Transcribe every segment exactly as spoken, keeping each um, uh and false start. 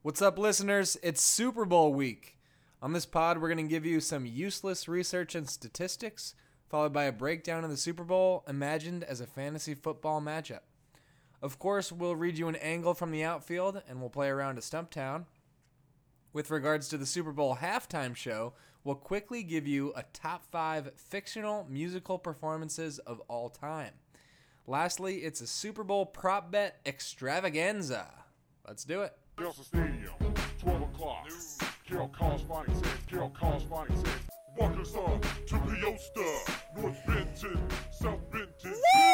What's up, listeners? It's Super Bowl week. On this pod, we're going to give you some useless research and statistics, followed by a breakdown of the Super Bowl imagined as a fantasy football matchup. Of course, we'll read you an angle from the outfield, and we'll play around to Stumptown. With regards to the Super Bowl halftime show, we'll quickly give you a top five fictional musical performances of all time. Lastly, it's a Super Bowl prop bet extravaganza. Let's do it. Nelson Stadium, twelve o'clock. Carol Collins Phonics says, Carol Collins Phonics says, Walkers up to Peosta, North Benton, South Benton.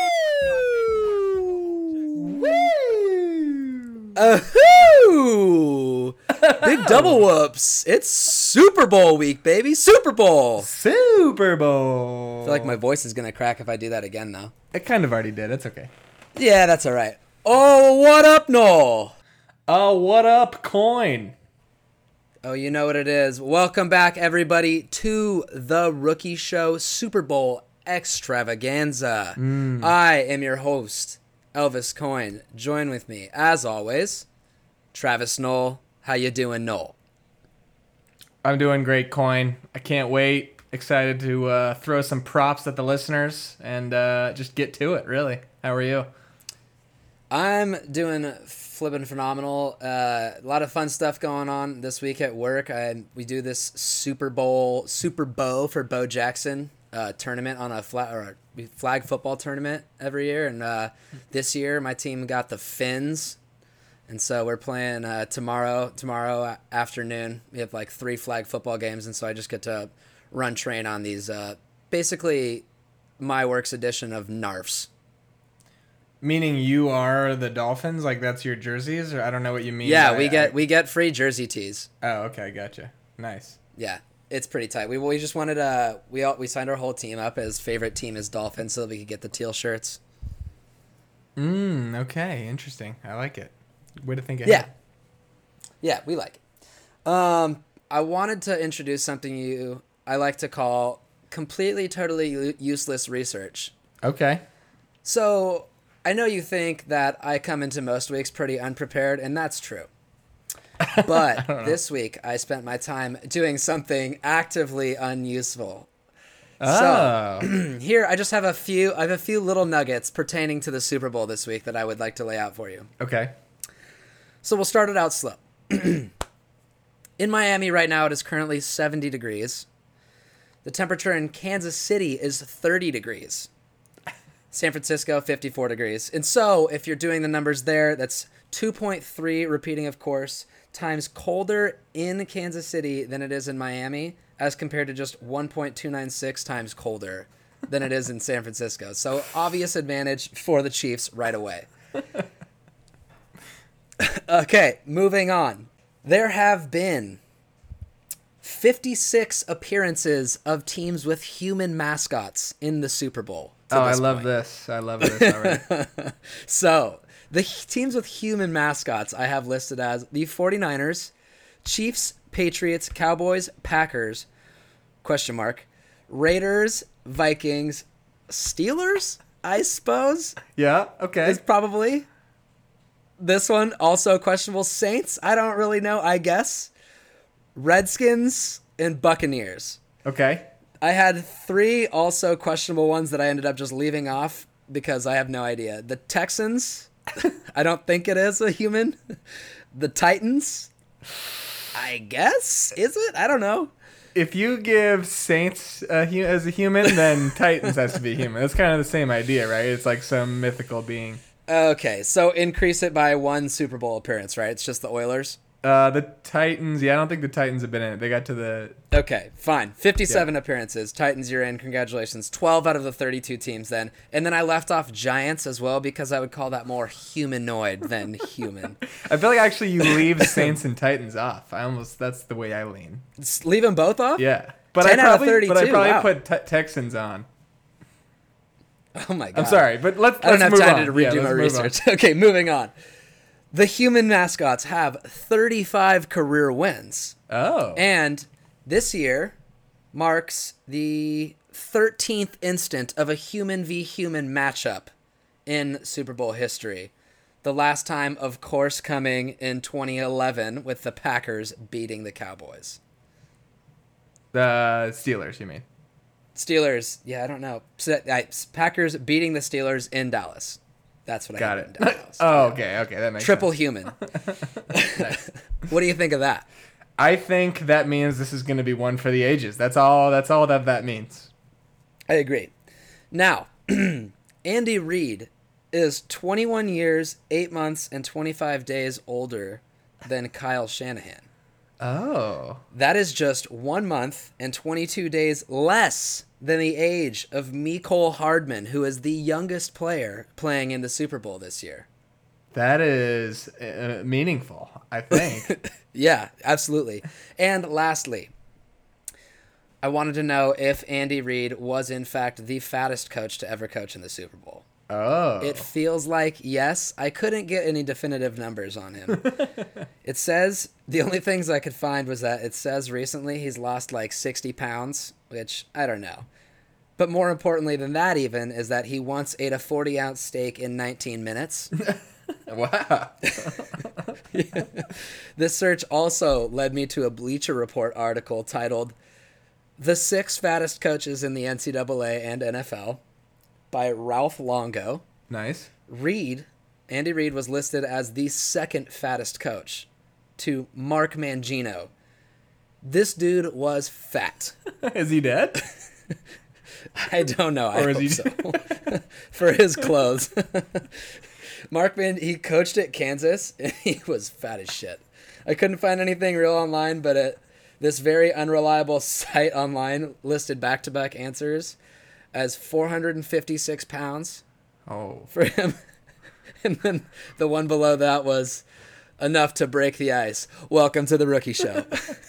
Woo! Woo! Ahoo! Big double whoops. It's Super Bowl week, baby. Super Bowl. Super Bowl. I feel like my voice is going to crack if I do that again, though. It kind of already did. It's okay. Yeah, that's all right. Oh, what up, Noel? Oh, what up, coin? Oh, you know what it is. Welcome back, everybody, to the Rookie Show Super Bowl Extravaganza. Mm. I am your host, Elvis Coin. Join with me, as always, Travis Noel. How you doing, Noel? I'm doing great, coin. I can't wait. Excited to uh, throw some props at the listeners and uh, just get to it, really. How are you? I'm doing flipping phenomenal. Uh, a lot of fun stuff going on this week at work. I, we do this Super Bowl, Super Bowl for Bo Jackson uh, tournament on a flag, or a flag football tournament every year. And uh, this year, my team got the Fins. And so we're playing uh, tomorrow, tomorrow afternoon. We have like three flag football games. And so I just get to run train on these, uh, basically my works edition of Narfs. Meaning you are the Dolphins? Like that's your jerseys? Or I don't know what you mean. Yeah, by, we get I, we get free jersey tees. Oh, okay, gotcha. Nice. Yeah, it's pretty tight. We we just wanted uh we all we signed our whole team up as favorite team is Dolphins so that we could get the teal shirts. Mm, okay, interesting. I like it. Way to think ahead. Yeah. Yeah, we like it. Um I wanted to introduce something you I like to call completely totally useless research. Okay. So, I know you think that I come into most weeks pretty unprepared, and that's true. But this week, I spent my time doing something actively unuseful. Oh. So, here, I just have a few I have a few little nuggets pertaining to the Super Bowl this week that I would like to lay out for you. Okay. So, we'll start it out slow. In Miami right now, it is currently seventy degrees. The temperature in Kansas City is thirty degrees. San Francisco, fifty-four degrees. And so, if you're doing the numbers there, that's two point three, repeating, of course, times colder in Kansas City than it is in Miami, as compared to just one point two nine six times colder than it is in San Francisco. So, obvious advantage for the Chiefs right away. Okay, moving on. There have been fifty-six appearances of teams with human mascots in the Super Bowl. Oh, I love point. this. I love this already. So, the h- teams with human mascots I have listed as the 49ers, Chiefs, Patriots, Cowboys, Packers, question mark, Raiders, Vikings, Steelers, I suppose. Yeah, okay. Is probably. This one, also questionable, Saints, I don't really know, I guess. Redskins, and Buccaneers. Okay. I had three also questionable ones that I ended up just leaving off because I have no idea. The Texans, I don't think it is a human. The Titans, I guess, is it? I don't know. If you give Saints uh, hu- as a human, then Titans has to be human. That's kind of the same idea, right? It's like some mythical being. Okay, so increase it by one Super Bowl appearance, right? It's just the Oilers? Uh, the Titans, yeah, I don't think the Titans have been in it. They got to the... Okay, fine. fifty-seven Yeah. appearances. Titans, you're in. Congratulations. twelve out of the thirty-two teams then. And then I left off Giants as well because I would call that more humanoid than human. I feel like actually you leave Saints and Titans off. I almost... That's the way I lean. Just leave them both off? Yeah. But ten I out of probably, thirty-two, But I probably wow. put te- Texans on. Oh my god. I'm sorry, but let's, I don't let's have move time on. to redo Yeah, my let's move on. research. Okay, moving on. The human mascots have thirty-five career wins. Oh. And this year marks the thirteenth instant of a human v human matchup in Super Bowl history. The last time, of course, coming in twenty eleven with the Packers beating the Cowboys. The Steelers, you mean? Steelers, yeah, I don't know. So, I, Packers beating the Steelers in Dallas. That's what I Got have it. in Dallas. Oh, okay, okay, that makes Triple sense. human. Nice. What do you think of that? I think that means this is going to be one for the ages. That's all. That's all that that means. I agree. Now, Andy Reid is twenty-one years, eight months, and twenty-five days older than Kyle Shanahan. Oh. That is just one month and twenty-two days less than the age of Mecole Hardman, who is the youngest player playing in the Super Bowl this year. That is uh, meaningful, I think. Yeah, absolutely. And lastly, I wanted to know if Andy Reid was in fact the fattest coach to ever coach in the Super Bowl. Oh. It feels like yes. I couldn't get any definitive numbers on him. It says, the only things I could find was that it says recently he's lost like sixty pounds, which I don't know. But more importantly than that even is that he once ate a forty ounce steak in nineteen minutes. Wow. This search also led me to a Bleacher Report article titled The Six Fattest Coaches in the N C double A and N F L by Ralph Longo. Nice. Reid, Andy Reid was listed as the second fattest coach to Mark Mangino. This dude was fat. Is he dead? I don't know. I Or is hope he- so. For his clothes. Mark Man, he coached at Kansas, and he was fat as shit. I couldn't find anything real online, but it, this very unreliable site online listed back-to-back answers as four hundred fifty-six pounds Oh. for him. And then the one below that was enough to break the ice. Welcome to the Rookie Show.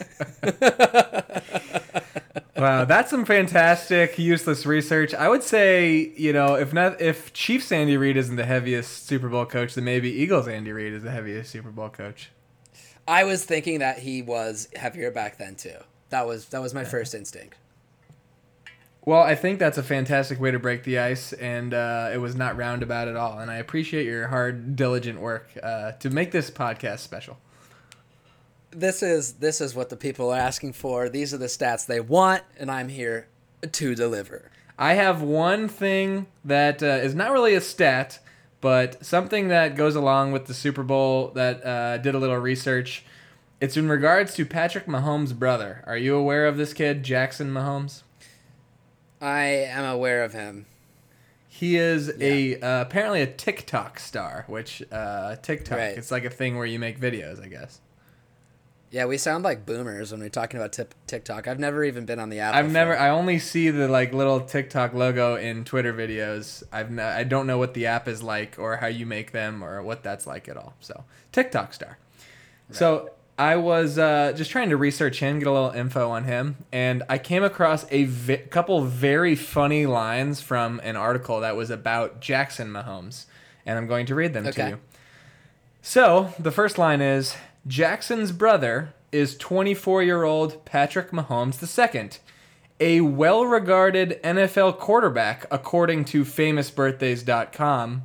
Wow, that's some fantastic, useless research. I would say, you know, if not, if Chiefs Andy Reid isn't the heaviest Super Bowl coach, then maybe Eagles Andy Reid is the heaviest Super Bowl coach. I was thinking that he was heavier back then too. That was that was my first instinct. Well, I think that's a fantastic way to break the ice, and uh, it was not roundabout at all. And I appreciate your hard, diligent work uh, to make this podcast special. This is this is what the people are asking for. These are the stats they want, and I'm here to deliver. I have one thing that uh, is not really a stat, but something that goes along with the Super Bowl that uh, did a little research. It's in regards to Patrick Mahomes' brother. Are you aware of this kid, Jackson Mahomes? I am aware of him. He is a uh, apparently a TikTok star, which uh, TikTok, Right. it's like a thing where you make videos, I guess. Yeah, we sound like boomers when we're talking about tip- TikTok. I've never even been on the app. I've before. never. I only see the like little TikTok logo in Twitter videos. I've. No, I don't know what the app is like or how you make them or what that's like at all. So TikTok star. So I was uh, just trying to research him, get a little info on him, and I came across a vi- couple very funny lines from an article that was about Jackson Mahomes, and I'm going to read them to Okay. you. So the first line is, Jackson's brother is twenty-four-year-old Patrick Mahomes the second, a well-regarded N F L quarterback, according to famous birthdays dot com.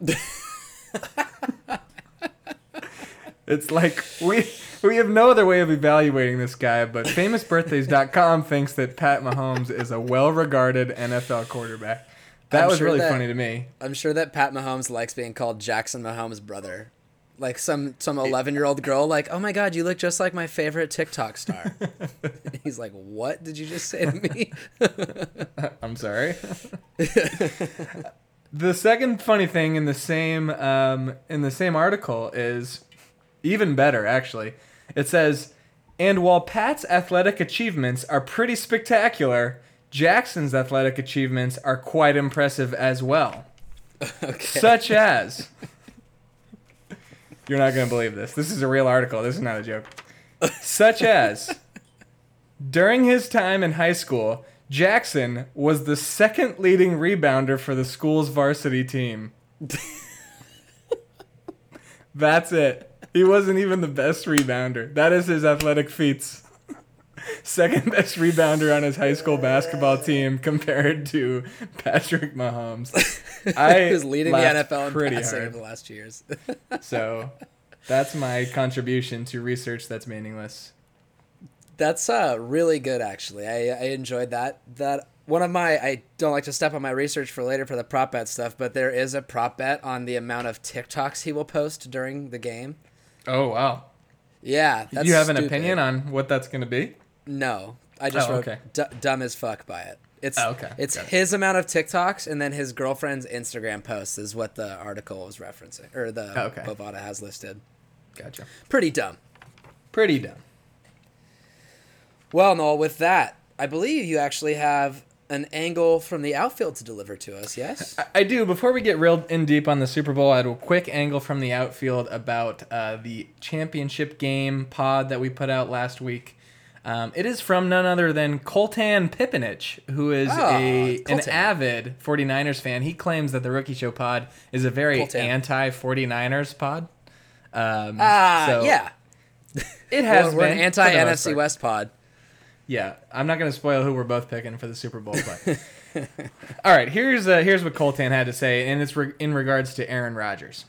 It's like we we have no other way of evaluating this guy, but famous birthdays dot com thinks that Pat Mahomes is a well-regarded N F L quarterback. That I'm was sure really that- funny to me. I'm sure that Pat Mahomes likes being called Jackson Mahomes' brother. Like some some eleven-year-old girl, like, oh my God, you look just like my favorite TikTok star. He's like, what did you just say to me? I'm sorry. The second funny thing in the same um, in the same article is even better, actually. It says, and while Pat's athletic achievements are pretty spectacular, Jackson's athletic achievements are quite impressive as well. Okay. Such as... You're not going to believe this. This is a real article. This is not a joke. Such as, during his time in high school, Jackson was the second leading rebounder for the school's varsity team. That's it. He wasn't even the best rebounder. That is his athletic feats. second best rebounder on his high school basketball team compared to Patrick Mahomes. I He was leading the laughed N F L in pretty passing hard. the last two years. So that's my contribution to research that's meaningless. That's uh really good, actually. I I enjoyed that. That one of my I don't like to step on my research for later for the prop bet stuff, but there is a prop bet on the amount of TikToks he will post during the game. Oh, wow. Yeah, that's Do you have an stupid. opinion on what that's going to be? No, I just Oh, wrote okay. d- dumb as fuck by it. It's Oh, okay. it's Got it. his amount of TikToks and then his girlfriend's Instagram posts is what the article was referencing, or the Oh, okay. Bovada has listed. Gotcha. Pretty dumb. Pretty dumb. Well, Noel, with that, I believe you actually have an angle from the outfield to deliver to us, yes? I- I do. Before we get real in deep on the Super Bowl, I had a quick angle from the outfield about uh, the championship game pod that we put out last week. Um, it is from none other than Coltan Pipinich, who is Oh, a an Coltan. avid 49ers fan. He claims that the Rookie Show pod is a very Coltan. anti-49ers pod. Um, Ah, so yeah. It has We're, we're been, an for anti the N most F C part. West pod. Yeah, I'm not going to spoil who we're both picking for the Super Bowl, but all right. Here's uh, here's what Coltan had to say, and it's re- in regards to Aaron Rodgers.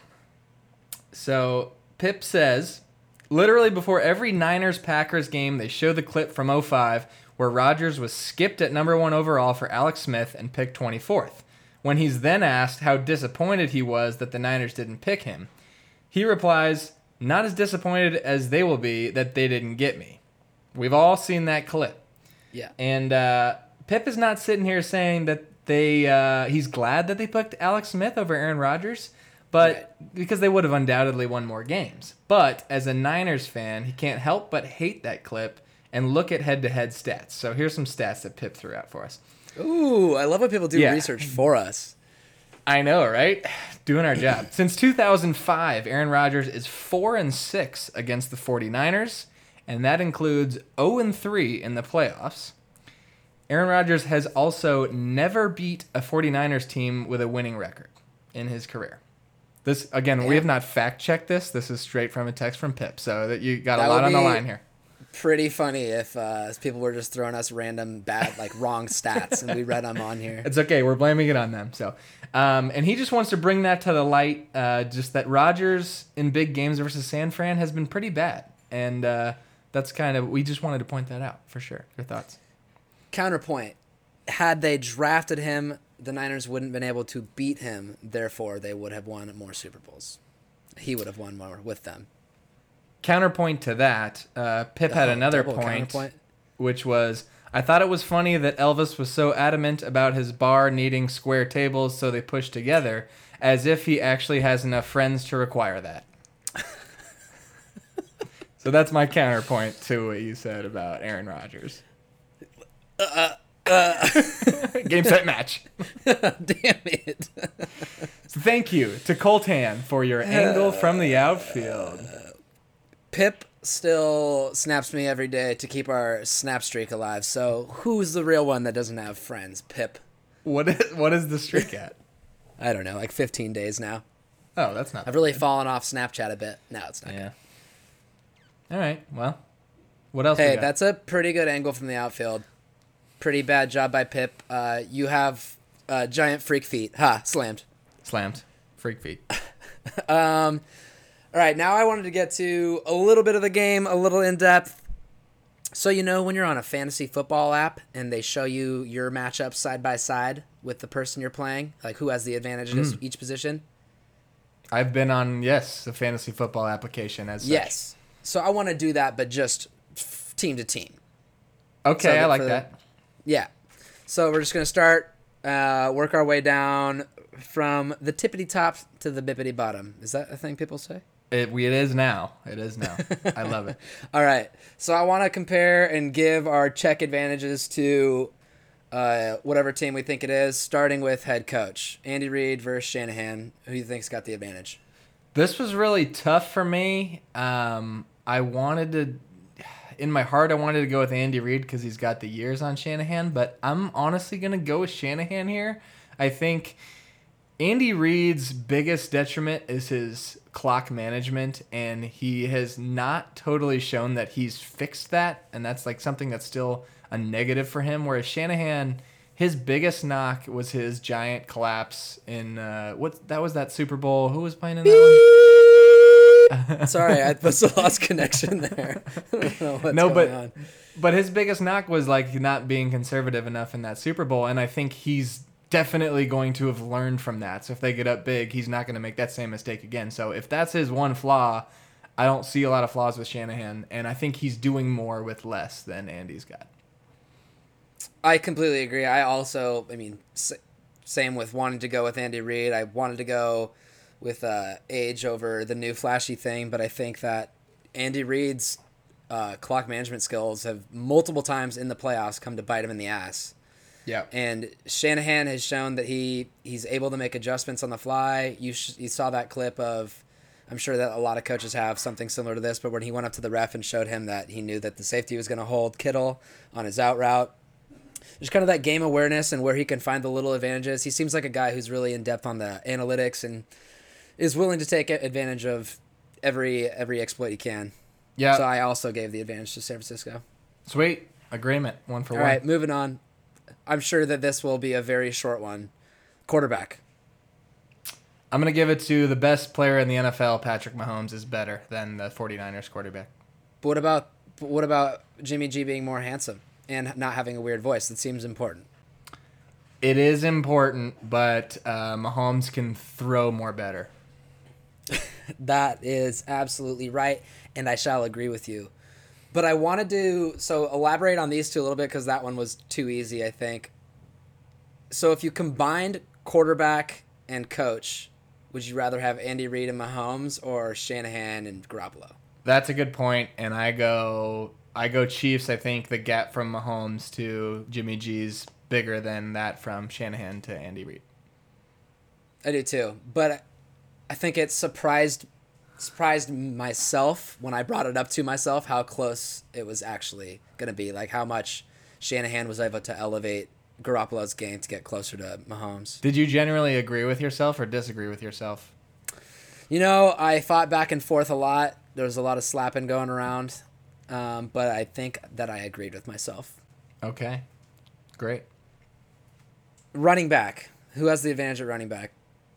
So Pip says, literally before every Niners Packers game, they show the clip from oh five where Rodgers was skipped at number one overall for Alex Smith and picked twenty-fourth. When he's then asked how disappointed he was that the Niners didn't pick him, he replies, "Not as disappointed as they will be that they didn't get me." We've all seen that clip. Yeah. And uh, Pip is not sitting here saying that they uh, he's glad that they picked Alex Smith over Aaron Rodgers, but Right. because they would have undoubtedly won more games. But as a Niners fan, he can't help but hate that clip and look at head-to-head stats. So here's some stats that Pip threw out for us. Ooh, I love when people do Yeah. research for us. I know, right? Doing our job. Since two thousand five, Aaron Rodgers is four and six against the 49ers, and that includes oh and three in the playoffs. Aaron Rodgers has also never beat a 49ers team with a winning record in his career. This again, we have not fact-checked this. This is straight from a text from Pip, so that you got a That lot would on the be- line here. Pretty funny if uh, people were just throwing us random bad, like wrong stats, and we read them on here. It's okay. We're blaming it on them. So, um, and he just wants to bring that to the light. Uh, just that Rodgers in big games versus San Fran has been pretty bad, and uh, that's kind of we just wanted to point that out for sure. Your thoughts? Counterpoint: had they drafted him, the Niners wouldn't have been able to beat him. Therefore, they would have won more Super Bowls. He would have won more with them. Counterpoint to that, uh, Pip had Oh, another double point, counterpoint. which was I thought it was funny that Elvis was so adamant about his bar needing square tables, so they pushed together, as if he actually has enough friends to require that. So that's my counterpoint to what you said about Aaron Rodgers. Uh, uh. Game, set, match. Damn it! So thank you to Coltan for your angle from the outfield. Pip still snaps me every day to keep our snap streak alive. So who's the real one that doesn't have friends? Pip. What is what is the streak at? I don't know, like fifteen days now. Oh, that's not. I've really fallen off Snapchat a bit. No, it's not. Yeah. All right. Well, what else? we Hey, got? that's a pretty good angle from the outfield. Pretty bad job by Pip. Uh, you have uh, giant freak feet. Ha, slammed. Slammed. Freak feet. Um, all right, now I wanted to get to a little bit of the game, a little in depth. So you know when you're on a fantasy football app and they show you your matchups side by side with the person you're playing, like who has the advantage Mm. in each position? I've been on yes a fantasy football application as such. Yes. So I want to do that, but just f- team to team. Okay, So I the- like for the- that. Yeah. So we're just going to start, uh, work our way down from the tippity top to the bippity bottom. Is that a thing people say? It, we, it is now. It is now. I love it. All right. So I want to compare and give our check advantages to uh, whatever team we think it is, starting with head coach. Andy Reid versus Shanahan. Who do you think's got the advantage? This was really tough for me. Um, I wanted to, in my heart, I wanted to go with Andy Reid because he's got the years on Shanahan, but I'm honestly going to go with Shanahan here. I think Andy Reid's biggest detriment is his clock management, and he has not totally shown that he's fixed that, and that's like something that's still a negative for him. Whereas Shanahan, his biggest knock was his giant collapse in uh, what that was that Super Bowl. Who was playing in that one? Sorry, I was a lost connection there. I don't know what's no, going but on. but his biggest knock was like not being conservative enough in that Super Bowl, and I think he's definitely going to have learned from that. So if they get up big, he's not going to make that same mistake again. So if that's his one flaw, I don't see a lot of flaws with Shanahan, and I think he's doing more with less than Andy's got. I completely agree. I also, I mean, s- same with wanting to go with Andy Reid. I wanted to go with uh, age over the new flashy thing, but I think that Andy Reid's uh, clock management skills have multiple times in the playoffs come to bite him in the ass. Yeah. And Shanahan has shown that he he's able to make adjustments on the fly. You sh- you saw that clip of, I'm sure that a lot of coaches have something similar to this, but when he went up to the ref and showed him that he knew that the safety was going to hold Kittle on his out route. There's kind of that game awareness and where he can find the little advantages. He seems like a guy who's really in depth on the analytics and is willing to take advantage of every every exploit he can. Yeah. So I also gave the advantage to San Francisco. Sweet. Agreement. One for All one. right, moving on. I'm sure that this will be a very short one. Quarterback. I'm going to give it to the best player in the N F L. Patrick Mahomes is better than the 49ers quarterback. But what about but what about Jimmy G being more handsome and not having a weird voice? That seems important. It is important, but uh, Mahomes can throw more better. That is absolutely right, and I shall agree with you. But I wanted to so elaborate on these two a little bit because that one was too easy, I think. So if you combined quarterback and coach, would you rather have Andy Reid and Mahomes or Shanahan and Garoppolo? That's a good point, and I go I go Chiefs. I think the gap from Mahomes to Jimmy G's bigger than that from Shanahan to Andy Reid. I do too, but I think it surprised surprised myself when I brought it up to myself how close it was actually going to be, like how much Shanahan was able to elevate Garoppolo's game to get closer to Mahomes. Did you generally agree with yourself or disagree with yourself? You know, I fought back and forth a lot. There was a lot of slapping going around, um, but I think that I agreed with myself. Okay, great. Running back. Who has the advantage at running back?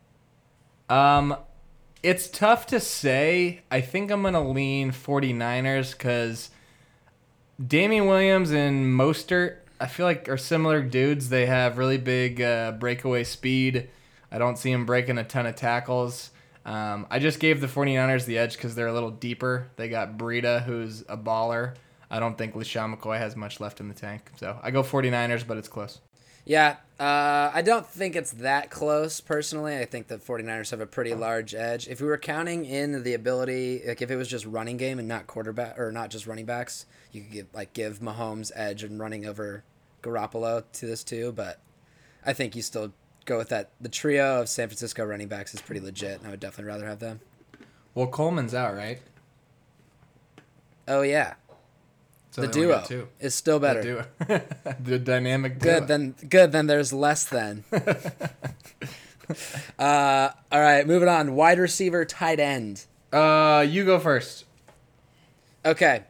Um, it's tough to say. I think I'm going to lean 49ers because Damian Williams and Mostert, I feel like, are similar dudes. They have really big uh, breakaway speed. I don't see them breaking a ton of tackles. Um, I just gave the 49ers the edge because they're a little deeper. They got Breida, who's a baller. I don't think LeSean McCoy has much left in the tank. So I go 49ers, but it's close. Yeah, uh, I don't think it's that close, personally. I think the 49ers have a pretty large edge. If we were counting in the ability, like if it was just running game and not quarterback, or not just running backs, you could give, like give Mahomes edge and running over Garoppolo to this too, but I think you still go with that. The trio of San Francisco running backs is pretty legit, and I would definitely rather have them. Well, Coleman's out, right? Oh, yeah. So The they only duo got two. is still better. The duo. The dynamic duo. Good, then good, then there's less than. uh, all right, moving on. Wide receiver, tight end. Uh, you go first. Okay.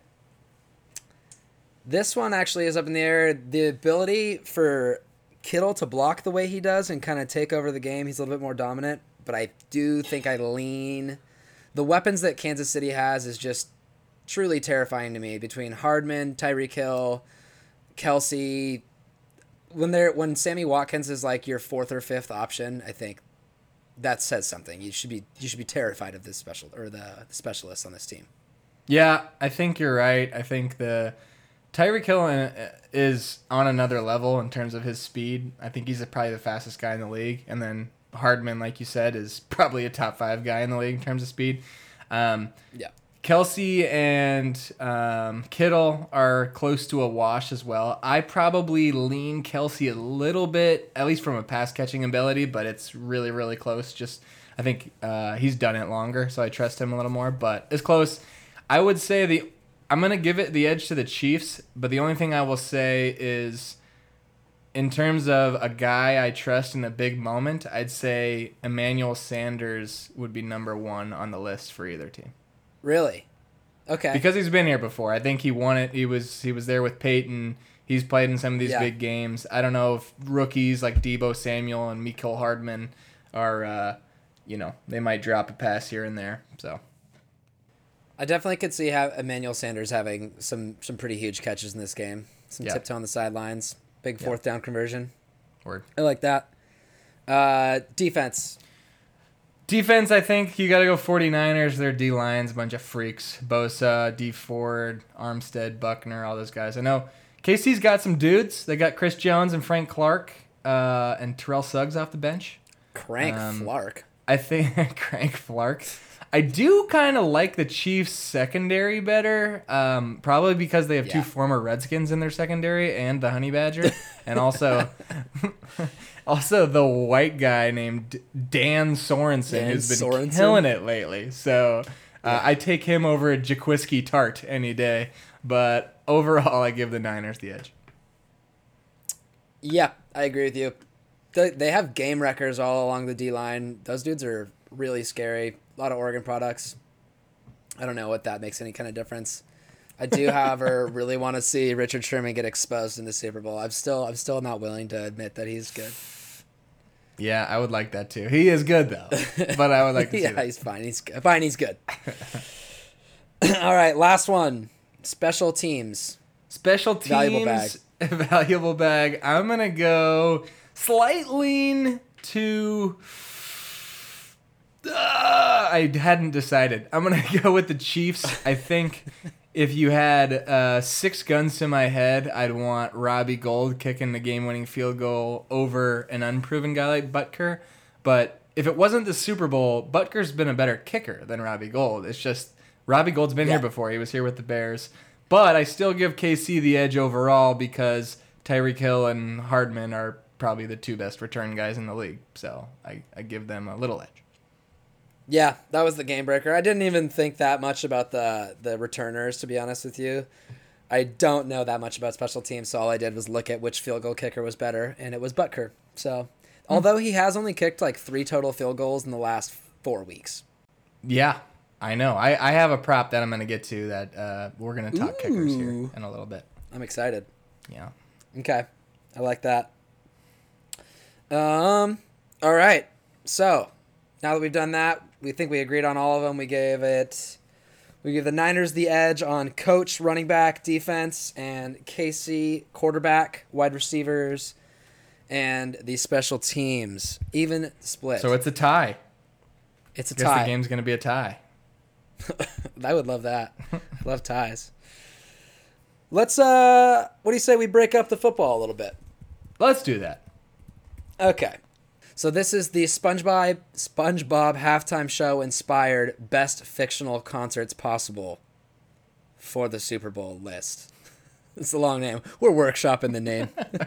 This one actually is up in the air. The ability for Kittle to block the way he does and kind of take over the game, he's a little bit more dominant, but I do think I lean. The weapons that Kansas City has is just truly terrifying to me, between Hardman, Tyreek Hill, Kelsey. When they're when Sammy Watkins is like your fourth or fifth option, I think that says something. You should be you should be terrified of this special or the, the specialists on this team. Yeah, I think you're right. I think the Tyreek Hill is on another level in terms of his speed. I think he's probably the fastest guy in the league. And then Hardman, like you said, is probably a top five guy in the league in terms of speed. Um, Yeah. Kelsey and um, Kittle are close to a wash as well. I probably lean Kelsey a little bit, at least from a pass catching ability, but it's really, really close. Just I think uh, he's done it longer, so I trust him a little more. But it's close. I would say the I'm gonna give it the edge to the Chiefs, but the only thing I will say is in terms of a guy I trust in a big moment, I'd say Emmanuel Sanders would be number one on the list for either team. Really? Okay. Because he's been here before. I think he won it. He was he was there with Peyton. He's played in some of these Yeah. big games. I don't know if rookies like Deebo Samuel and Mecole Hardman are, uh, you know, they might drop a pass here and there. So I definitely could see how Emmanuel Sanders having some some pretty huge catches in this game. Some Yeah. tiptoe on the sidelines. Big fourth down conversion. word. I like that. Uh, defense. Defense, I think you got to go 49ers. Their D-line's a bunch of freaks. Bosa, D. Ford, Armstead, Buckner, all those guys. I know K C's got some dudes. They got Chris Jones and Frank Clark uh, and Terrell Suggs off the bench. Crank Um, Flark. I think Crank Flark. I do kind of like the Chiefs' secondary better, um, probably because they have two Yeah. former Redskins in their secondary and the Honey Badger, and also, also the white guy named Dan Sorensen Dan who's been Sorensen? killing it lately. So uh, I take him over Jaquiski Tart any day. But overall, I give the Niners the edge. Yeah, I agree with you. They, they have game wreckers all along the D line. Those dudes are really scary. A lot of Oregon products. I don't know what that makes any kind of difference. I do, however, really want to see Richard Sherman get exposed in the Super Bowl. I'm still, I'm still not willing to admit that he's good. Yeah, I would like that too. He is good though, but I would like to see yeah, that. he's fine. He's good. Fine. He's good. All right, last one. Special teams. Special teams, Valuable bag. valuable bag. I'm gonna go slight lean to. Uh, I hadn't decided. I'm gonna go with the Chiefs. I think if you had uh, six guns to my head, I'd want Robbie Gould kicking the game-winning field goal over an unproven guy like Butker. But if it wasn't the Super Bowl, Butker's been a better kicker than Robbie Gould. It's just Robbie Gould's been Yeah. here before. He was here with the Bears. But I still give K C the edge overall because Tyreek Hill and Hardman are probably the two best return guys in the league. So I, I give them a little edge. Yeah, that was the game breaker. I didn't even think that much about the the returners, to be honest with you. I don't know that much about special teams, so all I did was look at which field goal kicker was better, and it was Butker. So, although he has only kicked like three total field goals in the last four weeks. Yeah, I know. I, I have a prop that I'm going to get to that uh, we're going to talk kickers here Ooh. in a little bit. I'm excited. Yeah. Okay, I like that. Um, all right. So now that we've done that, we think we agreed on all of them. We gave it, we give the Niners the edge on coach, running back, defense, and K C quarterback, wide receivers, and the special teams. Even split. So it's a tie. it's a I guess tie. the game's going to be a tie. I would love that. Love ties. Let's. Uh, what do you say we break up the football a little bit? Let's do that. Okay. So this is the SpongeBob SpongeBob halftime show inspired best fictional concerts possible for the Super Bowl list. It's a long name. We're workshopping the name.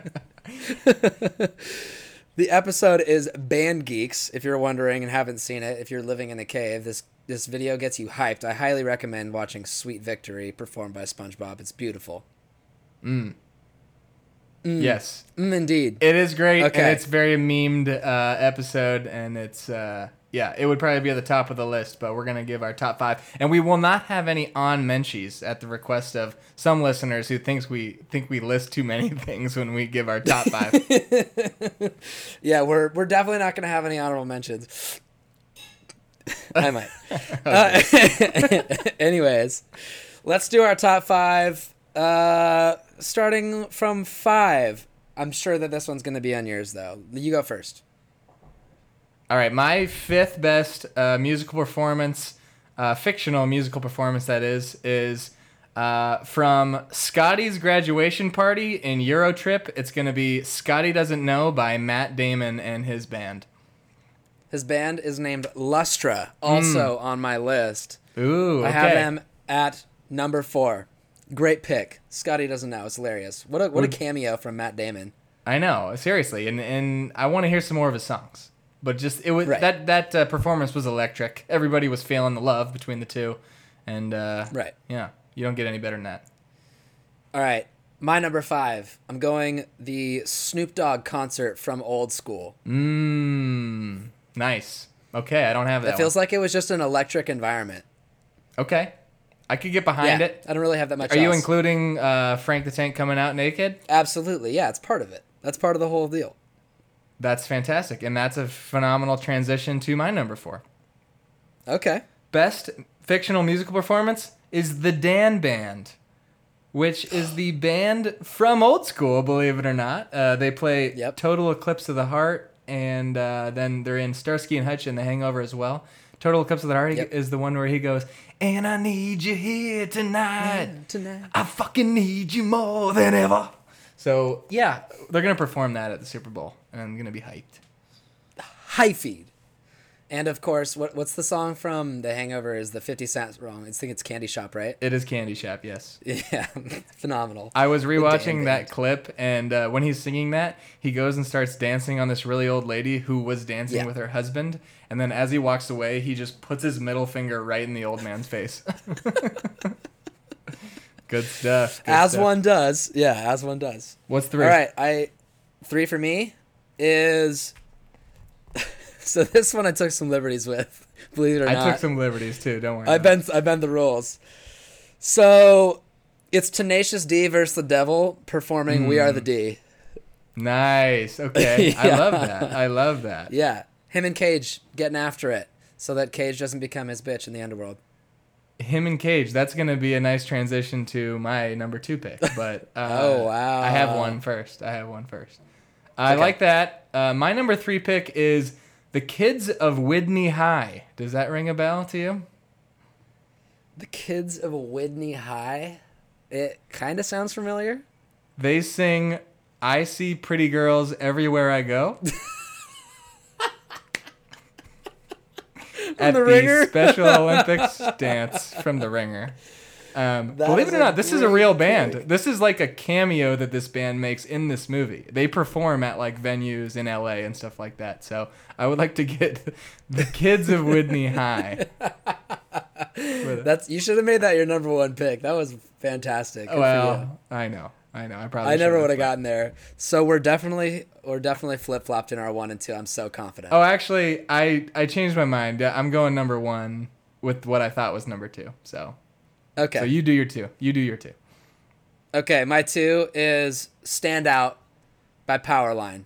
The episode is Band Geeks. If you're wondering and haven't seen it, if you're living in a cave, this this video gets you hyped. I highly recommend watching Sweet Victory performed by SpongeBob. It's beautiful. Yes. Mm, indeed. It is great, Okay. and it's very memed uh, episode, and it's uh, yeah, it would probably be at the top of the list. But we're gonna give our top five, and we will not have any on menchies at the request of some listeners who thinks we think we list too many things when we give our top five. Yeah, we're we're definitely not going to have any honorable mentions. I might. Uh, anyways, let's do our top five. Uh, starting from five. I'm sure that this one's going to be on yours, though. You go first. All right, my fifth best uh, musical performance, uh, fictional musical performance that is, is uh, from Scotty's graduation party in Eurotrip. It's going to be Scotty Doesn't Know by Matt Damon and his band. His band is named Lustra, also on my list. Ooh, okay. I have them at number four. Great pick. Scotty Doesn't Know. It's hilarious. What a what a cameo from Matt Damon. I know, seriously, and and I want to hear some more of his songs. But just it was Right. that that uh, performance was electric. Everybody was feeling the love between the two, and uh, Right. yeah, you don't get any better than that. All right. My number five. I'm going the Snoop Dogg concert from Old School. Mmm. Nice. Okay, I don't have that. It feels one. like it was just an electric environment. Okay. I could get behind yeah, it. I don't really have that much Are you else. including uh, Frank the Tank coming out naked? Absolutely. Yeah, it's part of it. That's part of the whole deal. That's fantastic. And that's a phenomenal transition to my number four. Okay. Best fictional musical performance is the Dan Band, which is the band from Old School, believe it or not. Uh, they play Yep. Total Eclipse of the Heart, and uh, then they're in Starsky and Hutch and The Hangover as well. Total Eclipse of the Heart Yep. is the one where he goes, and I need you here tonight. Yeah, tonight. I fucking need you more than ever. So, yeah, they're going to perform that at the Super Bowl, and I'm going to be hyped. High feed. And of course, what what's the song from The Hangover? Is the fifty Cent wrong? I think it's Candy Shop, right? It is Candy Shop, yes. Yeah, phenomenal. I was Dan rewatching that Band. clip, and uh, when he's singing that, he goes and starts dancing on this really old lady who was dancing Yeah. with her husband. And then as he walks away, he just puts his middle finger right in the old man's face. Good stuff. good As stuff. one does. Yeah, as one does. What's three? All right, I three for me is so this one I took some liberties with. Believe it or I not, took some liberties too. Don't worry. I about it. bent I bent the rules. So it's Tenacious D versus the Devil performing "We Are the D." Nice. Okay. I Yeah. love that. I love that. Yeah, him and Cage getting after it, so that Cage doesn't become his bitch in the underworld. Him and Cage. That's going to be a nice transition to my number two pick. But uh, Oh, wow. I have one first. I have one first. I Okay. like that. Uh, my number three pick is The Kids of Whitney High. Does that ring a bell to you? The Kids of Whitney High. It kind of sounds familiar. They sing I See Pretty Girls Everywhere I Go. At The the, Ringer? Special Olympics dance from The Ringer. Um, That believe is it or a not, this is a real great band. pick. This is like a cameo that this band makes in this movie. They perform at like venues in L A and stuff like that. So I would like to get The Kids of Whitney High. That's you should have made that your number one pick. That was fantastic. Good for you. Well, I know. I know. I probably I never should've, would have but- gotten there. So we're definitely we're definitely flip flopped in our one and two. I'm so confident. Oh, actually, I, I changed my mind. Yeah, I'm going number one with what I thought was number two. So, okay. so you do your two. You do your two. Okay, my two is Stand Out by Powerline.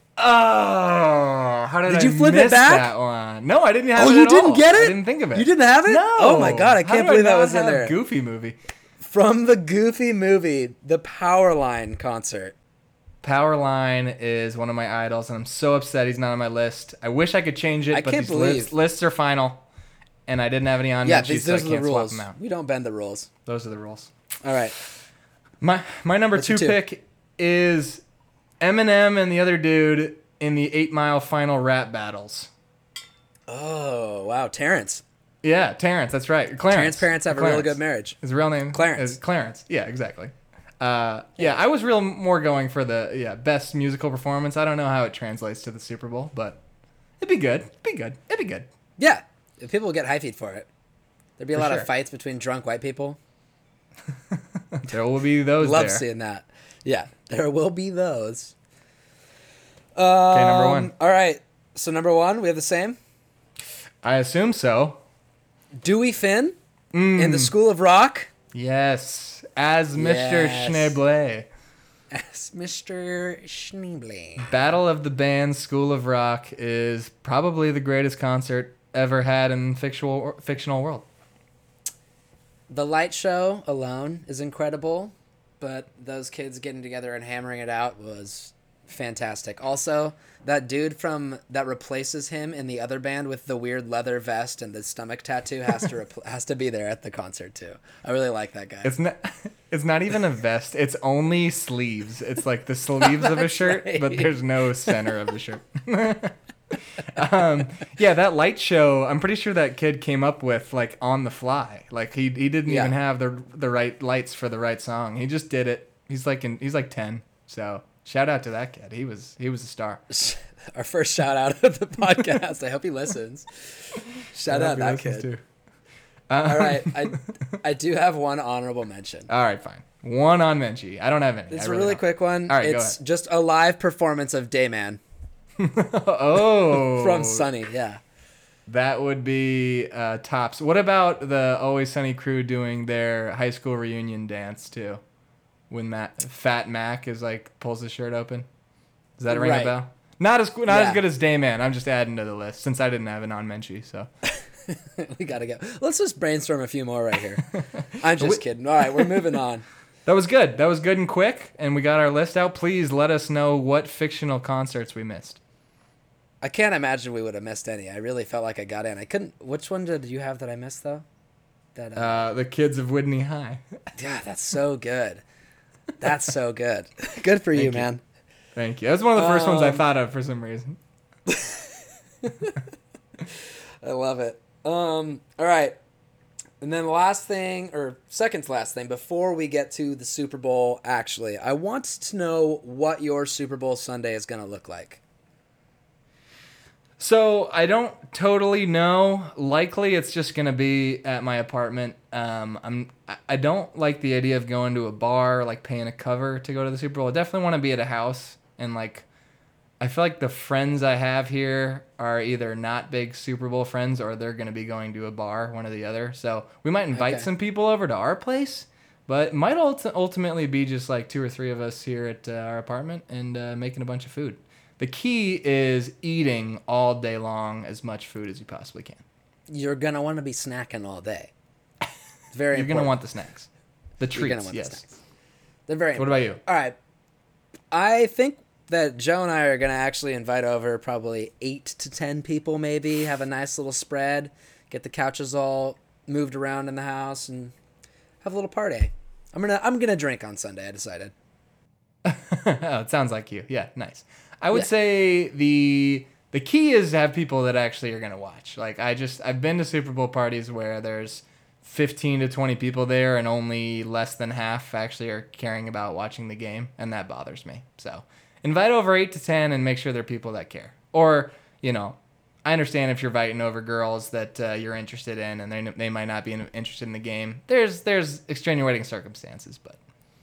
Oh, how did, Did I you flip it miss back? that one? No, I didn't have Oh, it you at didn't all. get it? I didn't think of it. You didn't have it? No. Oh my God, I How can't do believe that not was in have there. Goofy movie. From the Goofy movie, the Powerline concert. Powerline is one of my idols, and I'm so upset he's not on my list. I wish I could change it, I but can't these believe- lists, lists are final, and I didn't have any on Yeah, my sheet, these, so I those are the can't swap rules. them out. We don't bend the rules. Those are the rules. All right. My my number What's two, your two? pick is Eminem and the other dude in the Eight Mile Final rap battles. Oh, wow. Terrence. Yeah, Terrence. That's right. Clarence. Terrence parents have a Clarence. really good marriage. His real name Clarence. is Clarence. Yeah, exactly. Uh, yeah, I was real more going for the yeah best musical performance. I don't know how it translates to the Super Bowl, but it'd be good. It'd be good. It'd be good. Yeah. If people get high feet for it. There'd be a For lot sure. of fights between drunk white people. There will be those Love there. seeing that. Yeah, there will be those. Okay, number Um, one. All right. So number one, we have the same. I assume so. Dewey Finn Mm. in the School of Rock Yes, as Mister Yes. Schneble. as Mister Schneebly. Battle of the Bands School of Rock is probably the greatest concert ever had in fictional fictional world. The light show alone is incredible, but those kids getting together and hammering it out was fantastic. Also, that dude from that replaces him in the other band with the weird leather vest and the stomach tattoo has to repl- has to be there at the concert too. I really like that guy. It's not. It's not even a vest. It's only sleeves. It's like the sleeves of a That's shirt, right. but there's no center of the shirt. um, yeah, that light show. I'm pretty sure that kid came up with like on the fly. Like he he didn't Yeah. even have the the right lights for the right song. He just did it. He's like in, he's like ten. So shout out to that kid. He was he was a star. Our first shout out of the podcast. I hope he listens. Shout out He that listens kid. too. Um, All right, I I do have one honorable mention. All right, fine. One on Menchie. I don't have any. It's I a really really don't. quick one. All right, go it's ahead. just a live performance of Dayman Oh. from Sunny. Yeah. That would be uh, tops. What about the Always Sunny crew doing their high school reunion dance too? When Matt, Fat Mac is like pulls his shirt open. Does that ring Right. a bell? Not as not Yeah. as good as Dayman. I'm just adding to the list since I didn't have it on Menchie. So We got to go. Let's just brainstorm a few more right here. I'm just kidding. All right, we're moving on. that was good. That was good and quick, and we got our list out. Please let us know what fictional concerts we missed. I can't imagine we would have missed any. I really felt like I got in. I couldn't. Which one did you have that I missed though? That uh, Uh, the kids of Whitney High. yeah, that's so good. That's so good. Good for you, Thank you. man. Thank you. That's one of the first ones I Um, thought of for some reason. I love it. Um, all right. And then the last thing, or second to last thing, before we get to the Super Bowl, actually, I want to know what your Super Bowl Sunday is going to look like. So I don't totally know. Likely, it's just gonna be at my apartment. Um, I'm. I- I don't like the idea of going to a bar, like paying a cover to go to the Super Bowl. I definitely want to be at a house, and like, I feel like the friends I have here are either not big Super Bowl friends or they're gonna be going to a bar, one or the other. So we might invite Okay. some people over to our place, but it might ulti- ultimately be just like two or three of us here at uh, our apartment and uh, making a bunch of food. The key is eating all day long as much food as you possibly can. You're going to want to be snacking all day. It's very You're going to important. want the snacks. The You're treats, gonna want the yes. snacks. They're very What about you? All right. I think that Joe and I are going to actually invite over probably eight to ten people, maybe, have a nice little spread, get the couches all moved around in the house, and have a little party. I'm going to I'm gonna drink on Sunday, I decided. Oh, it sounds like you. Yeah, nice. I would Yeah. say the the key is to have people that actually are going to watch. Like I just I've been to Super Bowl parties where there's fifteen to twenty people there and only less than half actually are caring about watching the game, and that bothers me. So, invite over eight to ten and make sure they're people that care. Or, you know, I understand if you're inviting over girls that uh, you're interested in and they they might not be in, interested in the game. There's there's extenuating circumstances, but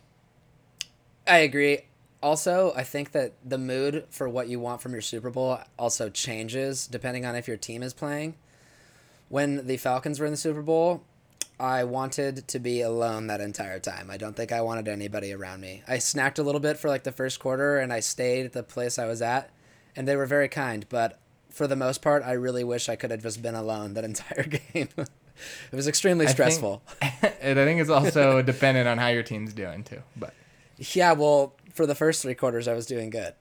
I agree. Also, I think that the mood for what you want from your Super Bowl also changes depending on if your team is playing. When the Falcons were in the Super Bowl, I wanted to be alone that entire time. I don't think I wanted anybody around me. I snacked a little bit for like the first quarter and I stayed at the place I was at, and they were very kind, but for the most part, I really wish I could have just been alone that entire game. It was extremely I think- stressful. and I think it's also dependent on how your team's doing too. But Yeah, well, for the first three quarters, I was doing good.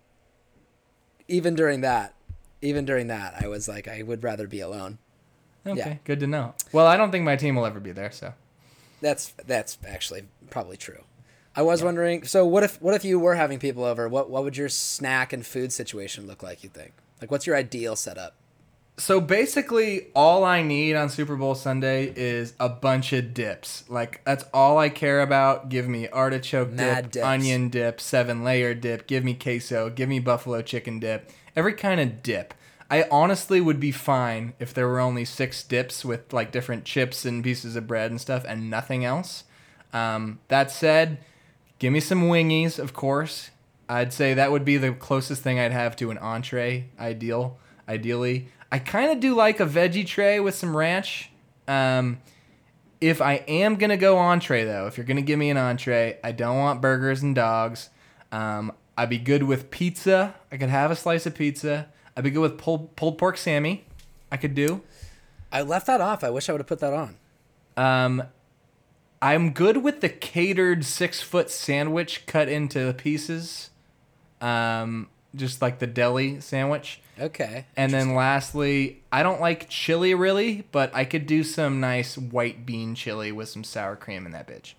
Even during that, even during that, I was like, I would rather be alone. okay, Yeah. good to know. Well, I don't think my team will ever be there, so That's that's actually probably true. I was wondering, so what if what if you were having people over? What what would your snack and food situation look like? You think? Like, what's your ideal setup? So basically, all I need on Super Bowl Sunday is a bunch of dips. Like, that's all I care about. Give me artichoke Mad dip, dips. onion dip, seven layer dip. Give me queso. Give me buffalo chicken dip. Every kind of dip. I honestly would be fine if there were only six dips with like different chips and pieces of bread and stuff and nothing else. Um, that said, give me some wingies, of course. I'd say that would be the closest thing I'd have to an entree, ideal, ideally. I kind of do like a veggie tray with some ranch. Um, if I am going to go entree, though, if you're going to give me an entree, I don't want burgers and dogs. Um, I'd be good with pizza. I could have a slice of pizza. I'd be good with pulled, pulled pork Sammy. I could do. I left that off. I wish I would have put that on. Um, I'm good with the catered six foot sandwich cut into pieces. Um, just like the deli sandwich. Okay. And then lastly, I don't like chili really, but I could do some nice white bean chili with some sour cream in that bitch.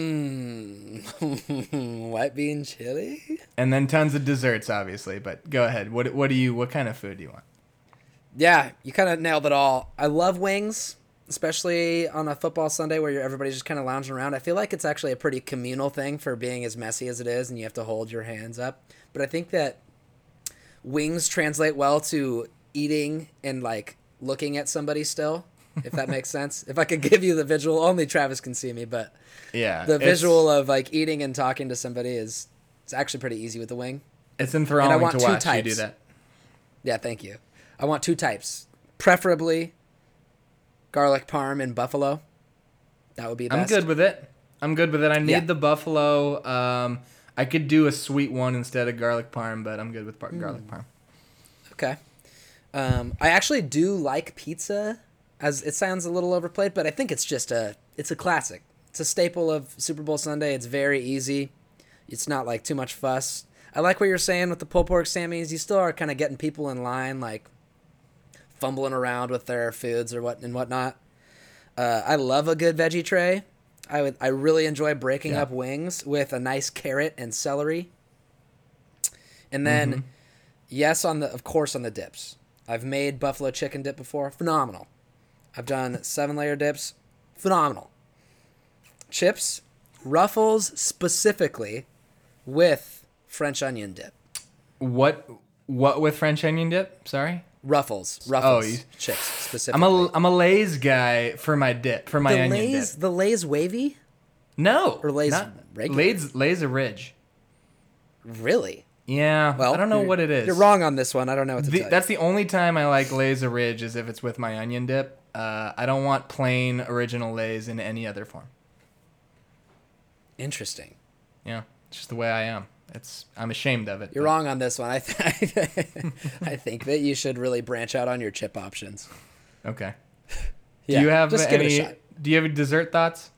Mmm. White bean chili? And then tons of desserts, obviously. But go ahead. What what do you? What kind of food do you want? Yeah, you kind of nailed it all. I love wings, especially on a football Sunday where you're, everybody's just kind of lounging around. I feel like it's actually a pretty communal thing for being as messy as it is, and you have to hold your hands up. But I think that wings translate well to eating and like looking at somebody still. if that makes sense. If I could give you the visual, only Travis can see me, but Yeah. the it's- visual of like eating and talking to somebody is it's actually pretty easy with the wing. It's enthralling want to two watch you do types. that. Yeah, thank you. I want two types, preferably garlic parm and buffalo. That would be best. I'm good with it. I'm good with it. I need Yeah. the buffalo. Um, I could do a sweet one instead of garlic parm, but I'm good with par- garlic Mm. parm. Okay. Um, I actually do like pizza. As it sounds a little overplayed, but I think it's just a it's a classic. It's a staple of Super Bowl Sunday. It's very easy. It's not like too much fuss. I like what you're saying with the pulled pork Sammys. You still are kind of getting people in line, like fumbling around with their foods or what and whatnot. Uh, I love a good veggie tray. I would I really enjoy breaking Yeah. up wings with a nice carrot and celery. And then, Mm-hmm. yes, on the of course on the dips. I've made buffalo chicken dip before. Phenomenal. I've done seven layer dips. Phenomenal. Chips, Ruffles specifically with French onion dip. What what with French onion dip? Sorry. Ruffles, Ruffles Oh, you- chips I'm specifically. a I'm a Lay's guy for my dip for my the onion Lay's, dip. the Lay's wavy? No, Or Lay's not- regular? Lay's Lay's a ridge. Really? Yeah, Well, I don't know you're- what it is. You're wrong on this one. I don't know what to The, tell you. that's the only time I like Lay's a ridge is if it's with my onion dip. Uh, I don't want plain original Lay's in any other form. Interesting. Yeah, it's just the way I am. It's I'm ashamed of it. You're but- wrong on this one. I th- I think that you should really branch out on your chip options. Okay. Yeah, do you have just give it a any? shot. Do you have any dessert thoughts?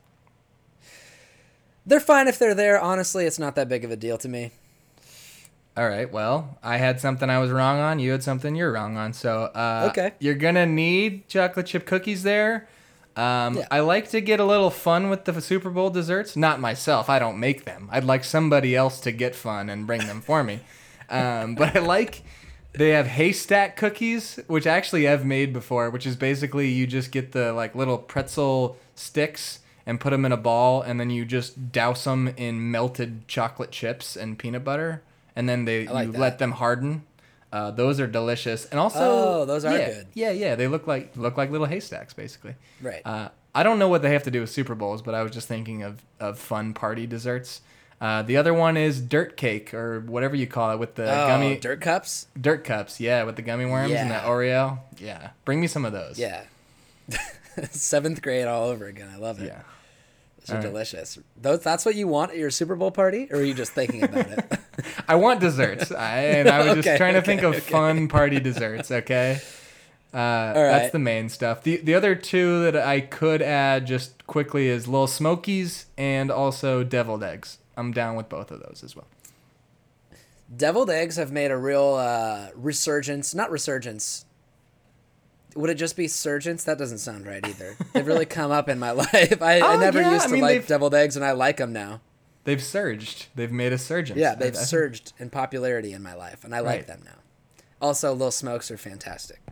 They're fine if they're there. Honestly, it's not that big of a deal to me. All right. Well, I had something I was wrong on. You had something you're wrong on. So uh, Okay. you're gonna need chocolate chip cookies there. Um, Yeah. I like to get a little fun with the Super Bowl desserts. Not myself. I don't make them. I'd like somebody else to get fun and bring them for me. Um, but I like they have haystack cookies, which actually I've made before. Which is basically you just get the like little pretzel sticks and put them in a ball, and then you just douse them in melted chocolate chips and peanut butter, and then they I like you that. let them harden. Uh, those are delicious, and also Oh, those are yeah, good. Yeah, yeah, they look like look like little haystacks, basically. Right. Uh, I don't know what they have to do with Super Bowls, but I was just thinking of, of fun party desserts. Uh, the other one is dirt cake or whatever you call it with the oh, gummy dirt cups? dirt cups. Yeah, with the gummy worms and the Yeah. Oreo. Yeah, bring me some of those. Yeah. Seventh grade all over again. I love it. yeah. Those are All right. delicious. Those, that's what you want at your Super Bowl party? Or are you just thinking about it? I want desserts, I, and I was Okay, just trying to okay, think of okay. fun party desserts. Okay. Uh, right. That's the main stuff. The the other two that I could add just quickly is Little Smokies and also deviled eggs. I'm down with both of those as well. Deviled eggs have made a real uh, resurgence. Not resurgence. Would it just be surgence? That doesn't sound right either. They've really come up in my life. I, I Oh, never yeah, used I to mean, like they've- deviled eggs, and I like them now. They've surged. They've made a surgence. Yeah, I- they've I think- surged in popularity in my life, and I like Right. them now. Also, Little Smokes are fantastic.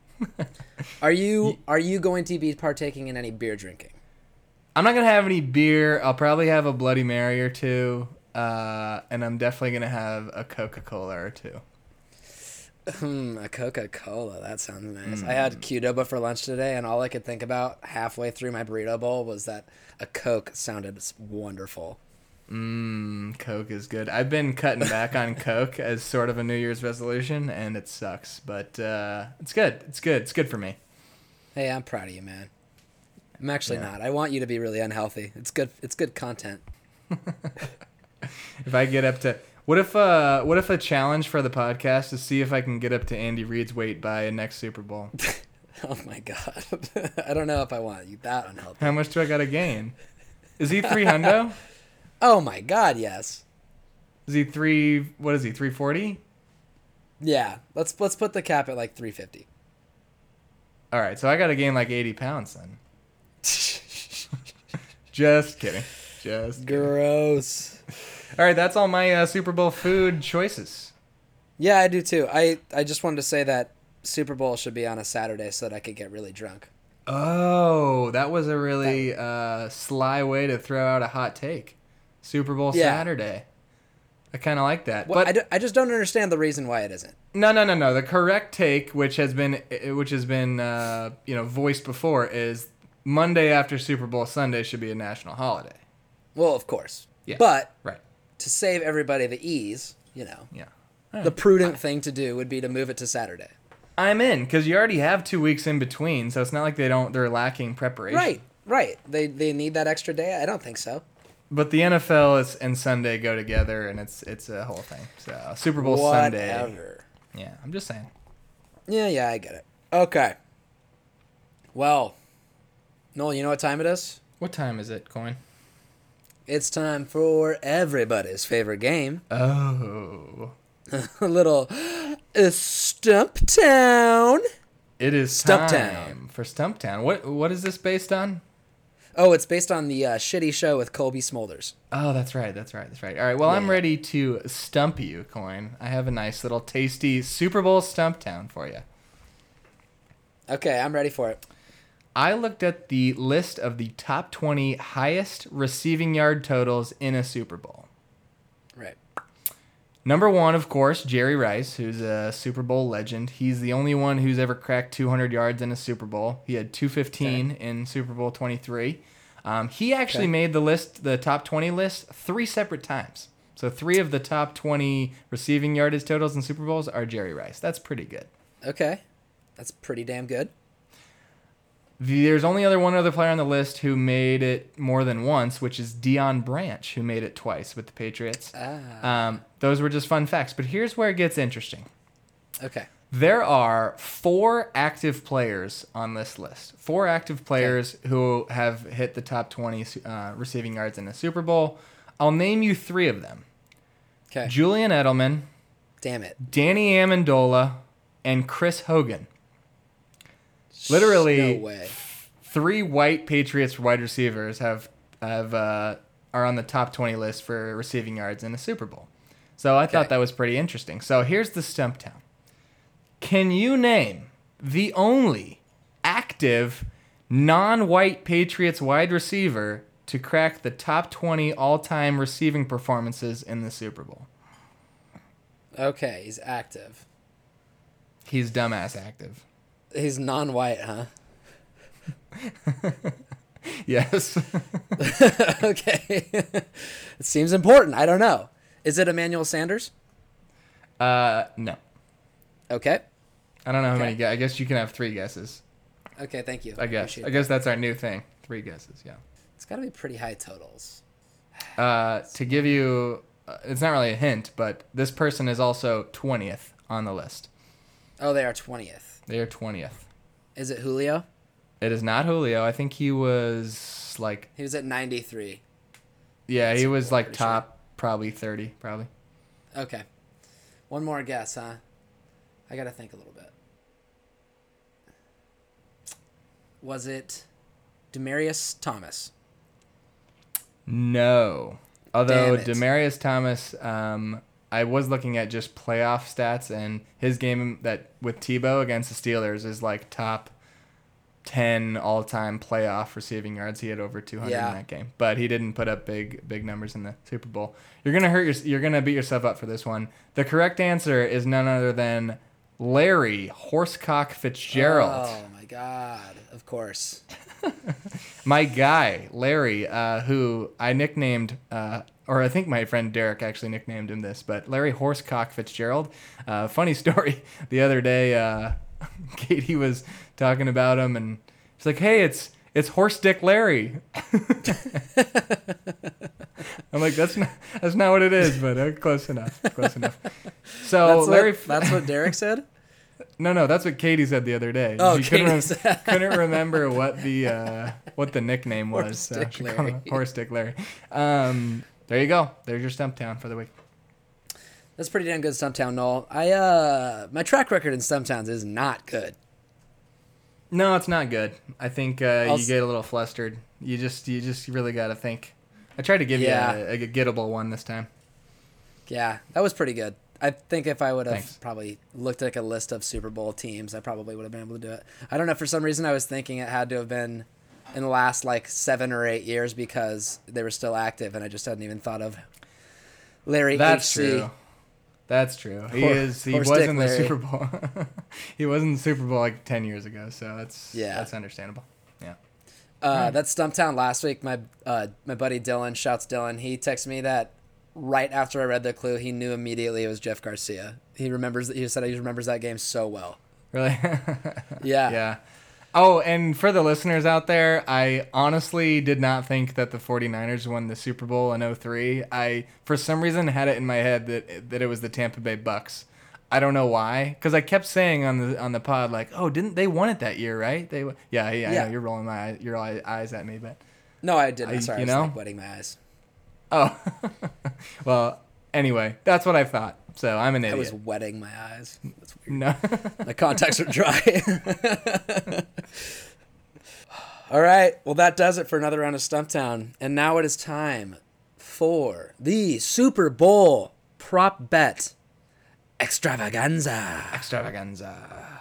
Are you are you going to be partaking in any beer drinking? I'm not gonna have any beer. I'll probably have a Bloody Mary or two, uh, and I'm definitely gonna have a Coca-Cola or two. Hmm, a Coca-Cola. That sounds nice. Mm. I had Qdoba for lunch today, and all I could think about halfway through my burrito bowl was that a Coke sounded s- wonderful. Mmm, Coke is good. I've been cutting back on Coke as sort of a New Year's resolution, and it sucks, but uh, it's good. It's good. It's good for me. Hey, I'm proud of you, man. I'm actually Yeah. not. I want you to be really unhealthy. It's good. It's good content. If I get up to what if uh what if a challenge for the podcast is see if I can get up to Andy Reid's weight by next Super Bowl? Oh my god. I don't know if I want you that unhealthy. How much do I gotta gain? Is he three hundo? Oh my god, yes. Is he three? What is he? Three forty? Yeah. Let's let's put the cap at like three fifty. All right, so I gotta gain like eighty pounds then. Just kidding. Just kidding. Gross. All right, that's all my uh, Super Bowl food choices. Yeah, I do too. I I just wanted to say that Super Bowl should be on a Saturday so that I could get really drunk. Oh, that was a really uh, sly way to throw out a hot take. Super Bowl Yeah. Saturday. I kind of like that. Well, but I, do, I just don't understand the reason why it isn't. no, no, no, no. The correct take, which has been which has been uh, you know voiced before, is Monday after Super Bowl Sunday should be a national holiday. Well, of course. Yeah. But Right. to save everybody the ease, you know, Yeah. the prudent thing to do would be to move it to Saturday. I'm in because you already have two weeks in between, so it's not like they don't they're lacking preparation. Right, right. They they need that extra day? I don't think so. But the N F L is, and Sunday go together, and it's it's a whole thing. So Super Bowl Sunday. Whatever. Yeah, I'm just saying. Yeah, yeah, I get it. Okay. Well, Noel, you know what time it is? What time is it, Coin? It's time for everybody's favorite game. Oh. A little uh, Stump Town. It is Stump time Town. for Stumptown. What what is this based on? Oh, it's based on the uh, shitty show with Colby Smulders. Oh, that's right. That's right. That's right. All right. Well, I'm Yeah. ready to stump you, Coin. I have a nice little tasty Super Bowl Stumptown for you. Okay, I'm ready for it. I looked at the list of the top twenty highest receiving yard totals in a Super Bowl. Right. Number one, of course, Jerry Rice, who's a Super Bowl legend. He's the only one who's ever cracked two hundred yards in a Super Bowl. He had two fifteen Okay. in Super Bowl twenty-three. Um, he actually Okay. made the list, the top twenty list, three separate times. So three of the top twenty receiving yardage totals in Super Bowls are Jerry Rice. That's pretty good. Okay. That's pretty damn good. There's only other one other player on the list who made it more than once, which is Deion Branch, who made it twice with the Patriots. Ah. Um, those were just fun facts. But here's where it gets interesting. Okay. There are four active players on this list. Four active players who have hit the top twenty uh, receiving yards in a Super Bowl. I'll name you three of them. Okay. Julian Edelman, Damn it. Danny Amendola, and Chris Hogan. Literally, No way. three white Patriots wide receivers have have uh, are on the top twenty list for receiving yards in a Super Bowl. So I thought Okay. that was pretty interesting. So here's the Stump Town. Can you name the only active non-white Patriots wide receiver to crack the top twenty all-time receiving performances in the Super Bowl? Okay, he's active. He's dumbass active. He's non-white, huh? Yes. Okay. It seems important. I don't know. Is it Emmanuel Sanders? uh, no. Okay. I don't know how Okay. many. gue- I guess you can have three guesses. Okay, thank you. I guess. Appreciate I guess that's our new thing. Three guesses. Yeah. that. It's got to be pretty high totals. Uh, to give you, uh, it's not really a hint, but this person is also twentieth on the list. Oh, they are twentieth. They are twentieth. Is it Julio? It is not Julio. I think he was like, He was at ninety-three. yeah, he Super was Bowl, like pretty sure. top probably thirty, probably. Okay. One more guess, huh? I got to think a little bit. Was it Demarius Thomas? No. Although Damn it. Demarius Thomas, um, I was looking at just playoff stats, and his game that with Tebow against the Steelers is like top ten all-time playoff receiving yards. He had over two hundred Yeah. in that game, but he didn't put up big big numbers in the Super Bowl. You're gonna hurt your, you're gonna beat yourself up for this one. The correct answer is none other than Larry Horsecock Fitzgerald. Oh, my God. Of course. My guy, Larry, uh, who I nicknamed, uh, or I think my friend Derek actually nicknamed him this, but Larry Horsecock Fitzgerald. Uh, funny story. The other day, uh, Katie was talking about him, and she's like, "Hey, it's it's Horse Dick Larry." I'm like, "That's not that's not what it is, but uh, close enough, close enough." So That's, Larry, what, that's what Derek said? no, no, that's what Katie said the other day. Oh, she couldn't, Katie rem- said- couldn't remember what the uh, what the nickname was. Horse so Dick she called Larry. him Horse Dick Larry. Um, there you go. There's your Stump Town for the week. That's pretty damn good, Stumptown, Noel. I, uh, my track record in Stumptowns is not good. No, it's not good. I think uh, I'll you s- get a little flustered. You just you just really got to think. I tried to give Yeah. you a, a gettable one this time. Yeah, that was pretty good. I think if I would have Thanks. probably looked at like a list of Super Bowl teams, I probably would have been able to do it. I don't know. For some reason, I was thinking it had to have been in the last like seven or eight years because they were still active, and I just hadn't even thought of Larry That's H C. true. That's true. He Poor- is. He poor was stick, in the Larry. Super Bowl. He was in the Super Bowl like ten years ago, so that's Yeah. that's understandable. Yeah. Uh, that Stumptown last week, my uh, my buddy Dylan, shouts Dylan, he texted me that right after I read the clue, he knew immediately it was Jeff Garcia. He remembers. He said he remembers that game so well. Really? Yeah. Yeah. Oh, and for the listeners out there, I honestly did not think that the 49ers won the Super Bowl in oh three. I, for some reason, had it in my head that that it was the Tampa Bay Bucks. I don't know why, because I kept saying on the on the pod like, "Oh, didn't they won it that year, right?" They, yeah, yeah, I Yeah. know you're rolling my eye- your eye- eyes at me, but No, I didn't. I- Sorry, you I was know? like wetting my eyes. oh, well, anyway, that's what I thought. So I'm an I idiot. was wetting my eyes. That's weird. No. My contacts are dry. All right. Well, that does it for another round of Stumptown. And now it is time for the Super Bowl prop bet extravaganza. Extravaganza.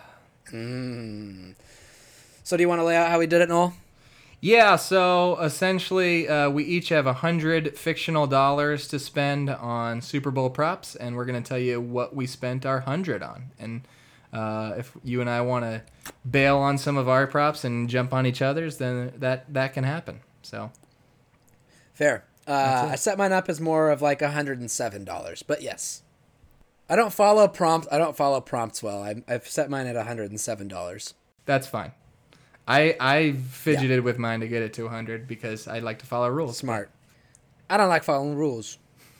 So do you want to lay out how we did it, Noel? Yeah, so essentially, uh, we each have a hundred fictional dollars to spend on Super Bowl props, and we're gonna tell you what we spent our hundred on. And uh, if you and I want to bail on some of our props and jump on each other's, then that that can happen. So Fair. Uh, That's it. I set mine up as more of like one hundred seven dollars, but yes. I don't follow prompts. I don't follow prompts well. I, I've set mine at one hundred seven dollars. that's fine. I I fidgeted with mine to get it to a hundred because I like to follow rules. Smart. I don't like following rules.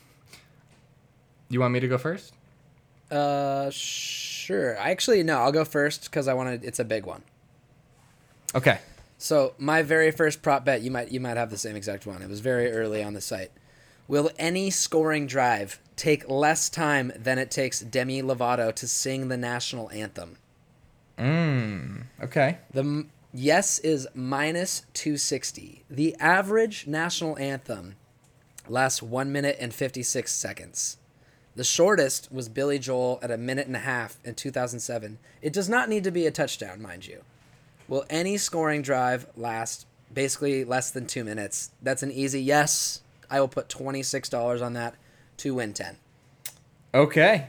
You want me to go first? Uh, sure. I actually no. I'll go first because I want to. It's a big one. Okay. So my very first prop bet, you might you might have the same exact one. It was very early on the site. Will any scoring drive take less time than it takes Demi Lovato to sing the national anthem? Mm. Okay. The m- yes is minus two sixty. The average national anthem lasts one minute and fifty-six seconds. The shortest was Billy Joel at a minute and a half in two thousand seven. It does not need to be a touchdown, mind you. Will any scoring drive last basically less than two minutes? That's an easy yes. I will put twenty-six dollars on that to win ten. Okay.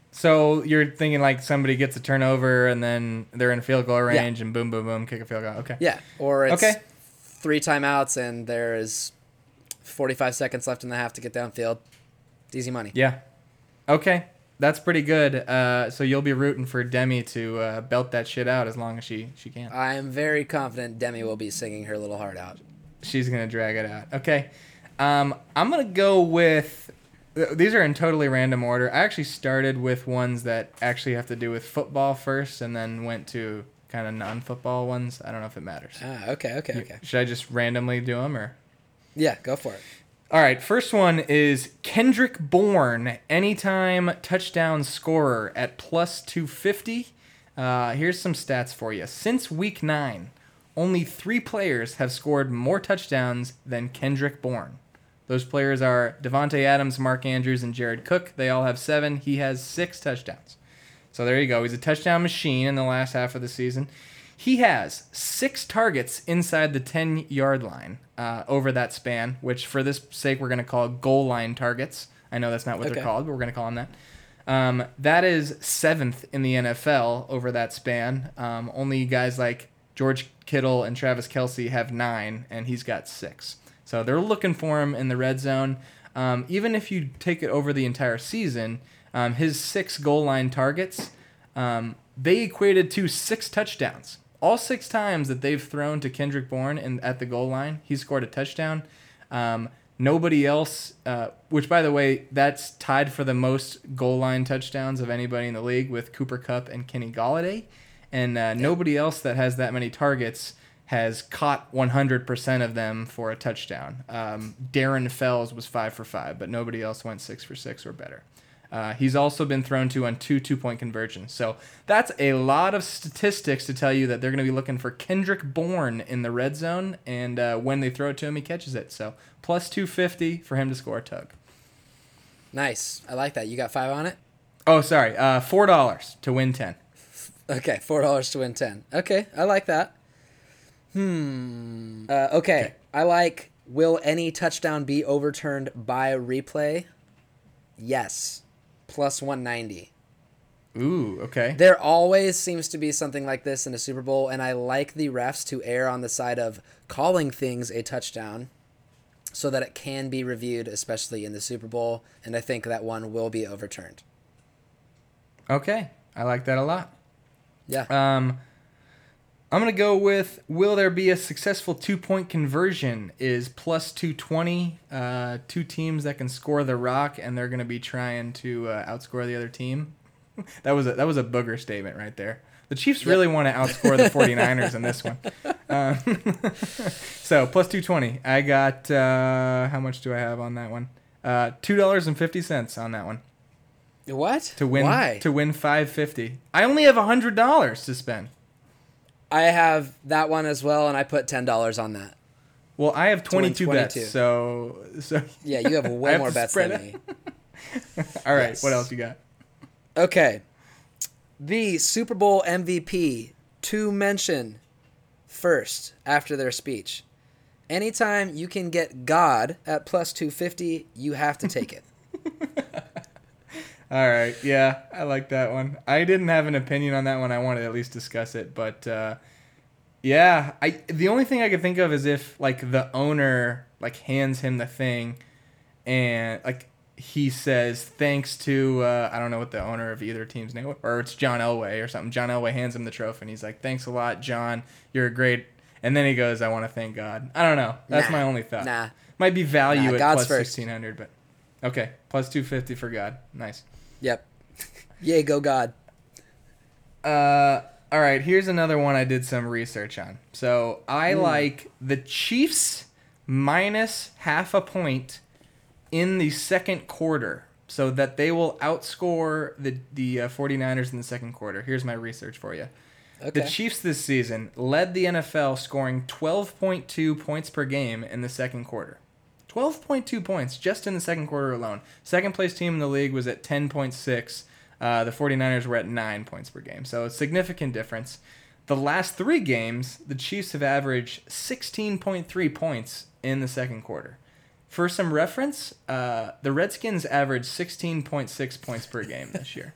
So you're thinking like somebody gets a turnover and then they're in field goal range and boom, boom, boom, kick a field goal. Okay. Yeah, or it's Okay. three timeouts and there is forty-five seconds left in the half to get downfield. It's easy money. Yeah. Okay. That's pretty good. Uh, so you'll be rooting for Demi to uh, belt that shit out as long as she, she can. I am very confident Demi will be singing her little heart out. She's going to drag it out. Okay. Um, I'm going to go with... These are in totally random order. I actually started with ones that actually have to do with football first and then went to kind of non-football ones. I don't know if it matters. Ah, okay, okay, okay. Should I just randomly do them or... Yeah, go for it. All right, first one is Kendrick Bourne, anytime touchdown scorer at plus two fifty. Uh, here's some stats for you. Since week nine, only three players have scored more touchdowns than Kendrick Bourne. Those players are Devontae Adams, Mark Andrews, and Jared Cook. They all have seven. He has six touchdowns. So there you go. He's a touchdown machine in the last half of the season. He has six targets inside the ten-yard line uh, over that span, which for this sake we're going to call goal line targets. I know that's not what Okay. they're called, but we're going to call them that. Um, that is seventh in the N F L over that span. Um, only guys like George Kittle and Travis Kelce have nine, and he's got six. So they're looking for him in the red zone. Um, even if you take it over the entire season, um, his six goal line targets, um, they equated to six touchdowns. All six times that they've thrown to Kendrick Bourne in, at the goal line, he scored a touchdown. Um, nobody else, uh, which, by the way, that's tied for the most goal line touchdowns of anybody in the league with Cooper Kupp and Kenny Golladay. And uh, nobody else that has that many targets has caught one hundred percent of them for a touchdown. Um, Darren Fells was five for five, but nobody else went six for six or better. Uh, he's also been thrown to on two two-point conversions. So that's a lot of statistics to tell you that they're going to be looking for Kendrick Bourne in the red zone, and uh, when they throw it to him, he catches it. So plus two fifty for him to score a tug. Nice. I like that. You got five on it? Oh, sorry, uh, four dollars to win ten. Okay, four dollars to win ten. Okay, I like that. Hmm. Uh, okay. Okay. I like, will any touchdown be overturned by replay? Yes. Plus one ninety. Ooh, okay. There always seems to be something like this in a Super Bowl, and I like the refs to err on the side of calling things a touchdown so that it can be reviewed, especially in the Super Bowl, and I think that one will be overturned. Okay, I like that a lot. Yeah. Um, I'm going to go with will there be a successful two-point conversion is plus two twenty. Uh, two teams that can score the rock, and they're going to be trying to uh, outscore the other team. that was a, that was a booger statement right there. The Chiefs Yep. really want to outscore the 49ers in this one. Um, so plus two twenty. I got, uh, how much do I have on that one? Uh, two dollars and fifty cents on that one. What? To win, Why? To win five fifty. I only have one hundred dollars to spend. I have that one as well, and I put ten dollars on that. Well, I have twenty-two bets, twenty-two. so so. Yeah, you have I way have more to bets spread than it. me. All right, Yes. what else you got? Okay. The Super Bowl M V P to mention first after their speech. Anytime you can get God at plus two fifty, you have to take it. All right, yeah, I like that one. I didn't have an opinion on that one. I wanted to at least discuss it, but uh, yeah, I the only thing I could think of is if like the owner like hands him the thing, and like he says thanks to uh, I don't know what the owner of either team's name, or it's John Elway or something. John Elway hands him the trophy, and he's like, "Thanks a lot, John. You're a great." And then he goes, "I want to thank God." I don't know. That's Nah, my only thought. nah. Might be value Nah, at God's plus first. sixteen hundred, but okay, plus two fifty for God. Nice. Yep. Yay, go God. Uh, all right, here's another one I did some research on. So I like the Chiefs minus half a point in the second quarter so that they will outscore the, the uh, 49ers in the second quarter. Here's my research for you. Okay. The Chiefs this season led the N F L scoring twelve point two points per game in the second quarter. twelve point two points just in the second quarter alone. Second place team in the league was at ten point six. Uh, the 49ers were at nine points per game. So a significant difference. The last three games, the Chiefs have averaged sixteen point three points in the second quarter. For some reference, uh, the Redskins averaged sixteen point six points per game this year.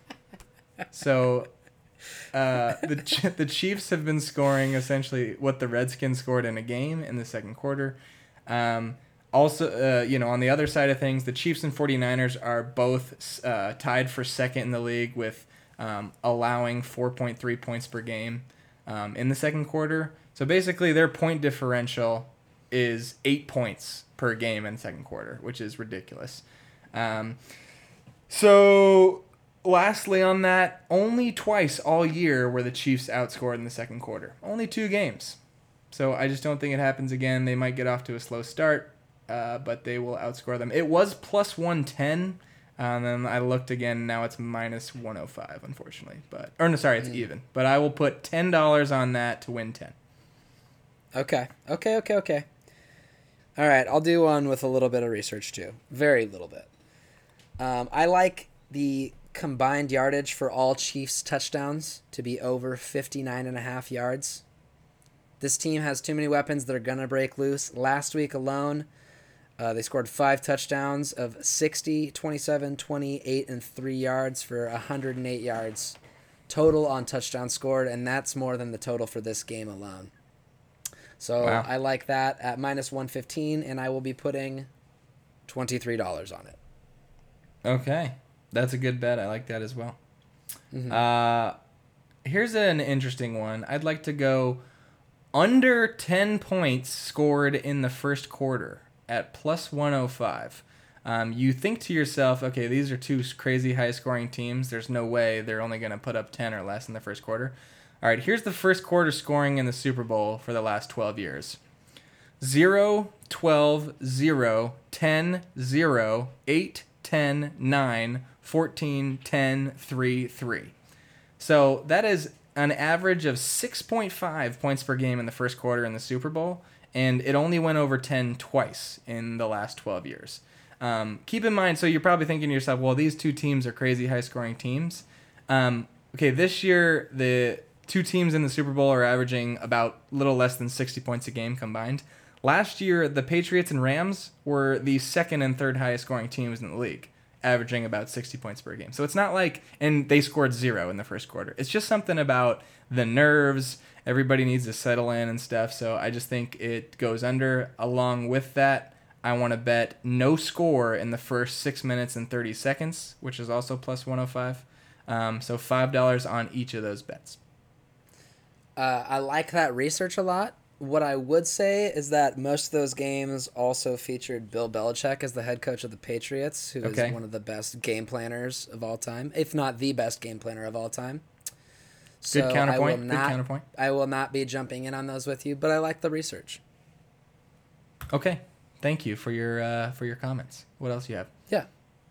So uh, the Ch- the Chiefs have been scoring essentially what the Redskins scored in a game in the second quarter. Um, also, uh, you know, on the other side of things, the Chiefs and 49ers are both uh, tied for second in the league with um, allowing four point three points per game um, in the second quarter. So basically, their point differential is eight points per game in the second quarter, which is ridiculous. Um, so, lastly on that, only twice all year were the Chiefs outscored in the second quarter. Only two games. So I just don't think it happens again. They might get off to a slow start, uh, but they will outscore them. It was plus one ten, uh, and then I looked again. Now it's minus one oh five, unfortunately. But or no, sorry, it's Mm. even. But I will put ten dollars on that to win ten. Okay. Okay, okay, okay. All right, I'll do one with a little bit of research too. Very little bit. Um, I like the combined yardage for all Chiefs touchdowns to be over fifty-nine and a half yards. This team has too many weapons that are going to break loose. Last week alone, uh, they scored five touchdowns of sixty, twenty-seven, twenty-eight, and three yards for one hundred eight yards total on touchdowns scored, and that's more than the total for this game alone. So Wow. I like that at minus one fifteen, and I will be putting twenty-three dollars on it. Okay, that's a good bet. I like that as well. Mhm. Uh, here's an interesting one. I'd like to go under ten points scored in the first quarter at plus one oh five. Um, you think to yourself, okay, these are two crazy high-scoring teams. There's no way they're only going to put up ten or less in the first quarter. All right, here's the first quarter scoring in the Super Bowl for the last twelve years. zero, twelve, zero, ten, zero, eight, ten, nine, fourteen, ten, three, three. So that is an average of six point five points per game in the first quarter in the Super Bowl, and it only went over ten twice in the last twelve years. Um, keep in mind, so you're probably thinking to yourself, well, these two teams are crazy high-scoring teams. Um, okay, this year, the two teams in the Super Bowl are averaging about a little less than sixty points a game combined. Last year, the Patriots and Rams were the second and third highest scoring teams in the league, averaging about sixty points per game. So it's not like, and they scored zero in the first quarter. It's just something about the nerves. Everybody needs to settle in and stuff. So I just think it goes under. Along with that, I want to bet no score in the first six minutes and thirty seconds, which is also plus one oh five. Um, so five dollars on each of those bets. Uh, I like that research a lot. What I would say is that most of those games also featured Bill Belichick as the head coach of the Patriots, who Okay. is one of the best game planners of all time, if not the best game planner of all time. So Good counterpoint. I will Good not, counterpoint. I will not be jumping in on those with you, but I like the research. Okay. Thank you for your uh, for your comments. What else you have? Yeah.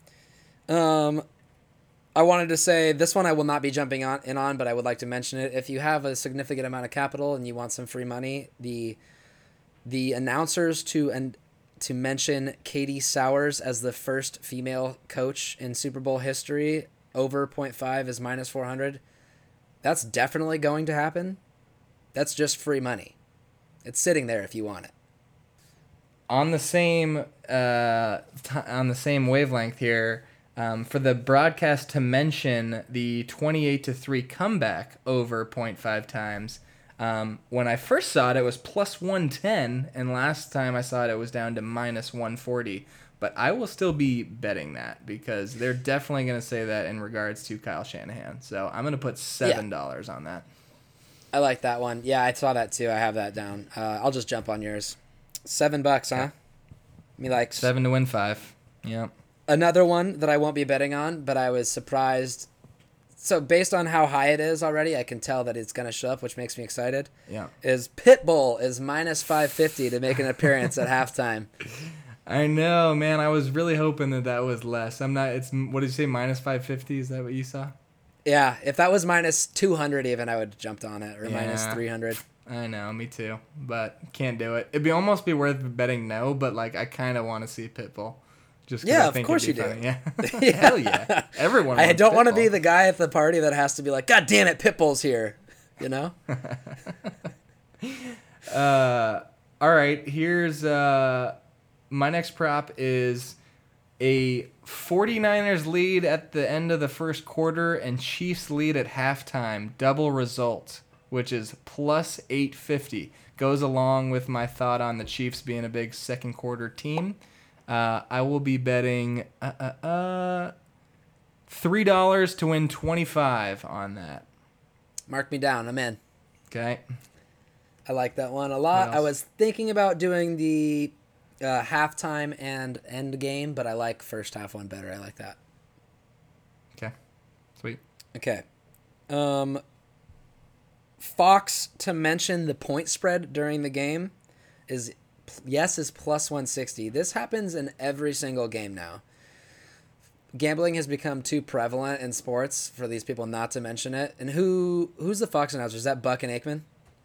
Um, I wanted to say this one I will not be jumping on in on, but I would like to mention it. If you have a significant amount of capital and you want some free money, the the announcers to and to mention Katie Sowers as the first female coach in Super Bowl history over point five is minus four hundred. That's definitely going to happen. That's just free money. It's sitting there if you want it. On the same uh, t- on the same wavelength here, um, for the broadcast to mention the twenty-eight to three comeback over point five times. Um, when I first saw it, it was plus one ten, and last time I saw it, it was down to minus one forty. But I will still be betting that because they're definitely going to say that in regards to Kyle Shanahan. So I'm going to put seven dollars on that. I like that one. Yeah, I saw that too. I have that down. Uh, I'll just jump on yours. Seven bucks, huh? Me likes. Seven to win five. Yep. Another one that I won't be betting on, but I was surprised. So based on how high it is already, I can tell that it's going to show up, which makes me excited. Yeah. Is Pitbull is minus five fifty to make an appearance at halftime. I know, man. I was really hoping that that was less. I'm not. It's what did you say? Minus five fifty? Is that what you saw? Yeah, if that was minus two hundred even, I would have jumped on it, or Yeah. minus three hundred. I know, me too. But can't do it. It'd be almost be worth betting no, but like I kind of want to see Pitbull. Just 'cause Yeah, I of think course it'd be you funny. do. Yeah. Hell yeah. Everyone. I wants don't want to be Pitbull. the guy at the party that has to be like, God damn it, Pitbull's here. You know? Uh, all right. Here's uh, my next prop is a 49ers lead at the end of the first quarter and Chiefs lead at halftime. Double result, which is plus eight fifty. Goes along with my thought on the Chiefs being a big second quarter team. Uh, I will be betting uh, uh, uh, three dollars to win twenty-five on that. Mark me down. I'm in. Okay. I like that one a lot. What I else? was thinking about doing the uh, halftime and end game, but I like first half one better. I like that. Okay. Sweet. Okay. Um, Fox to mention the point spread during the game is yes is plus one sixty. This happens in every single game now. Gambling has become too prevalent in sports for these people not to mention it. And who who's the Fox announcer? Is that Buck and Aikman?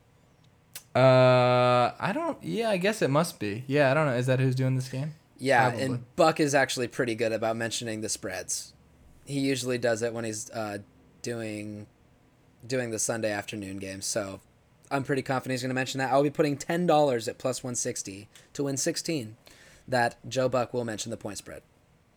Uh, I don't. Yeah, I guess it must be. Yeah, I don't know. Is that who's doing this game? Yeah, Probably. and Buck is actually pretty good about mentioning the spreads. He usually does it when he's uh, doing doing the Sunday afternoon games. So I'm pretty confident he's going to mention that. I'll be putting ten dollars at plus one sixty to win sixteen that Joe Buck will mention the point spread.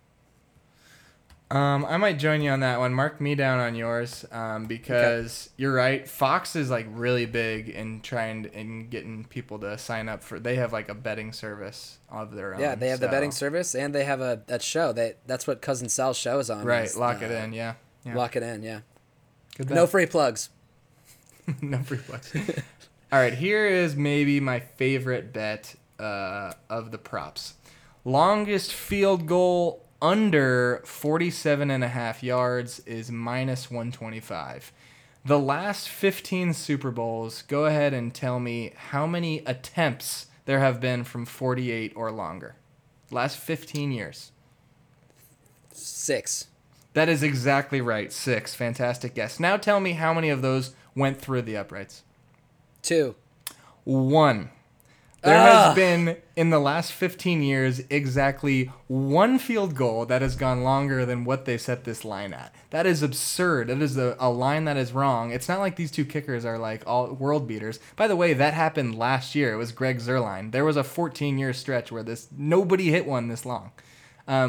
Um, I might join you on that one. Mark me down on yours, um, because you're right. Fox is like really big in trying to, in getting people to sign up for. They have like a betting service of their own. Yeah, they have the so- betting service and they have a that show. They that's what Cousin Sal's show is on. Right, is, lock uh, it in. Yeah, yeah. Lock it in. Yeah. Good No bet. free plugs. no free plugs. All right, here is maybe my favorite bet uh, of the props. Longest field goal under forty-seven and a half yards is minus one twenty-five. The last fifteen Super Bowls, go ahead and tell me how many attempts there have been from forty-eight or longer. Last fifteen years. Six. That is exactly right. Six. Fantastic guess. Now tell me how many of those went through the uprights. Two. One. There Ah. has been, in the last fifteen years, exactly one field goal that has gone longer than what they set this line at. That is absurd. That is a, a line that is wrong. It's not like these two kickers are like all world beaters. By the way, that happened last year. It was Greg Zerline. There was a fourteen-year stretch where this nobody hit one this long. Um,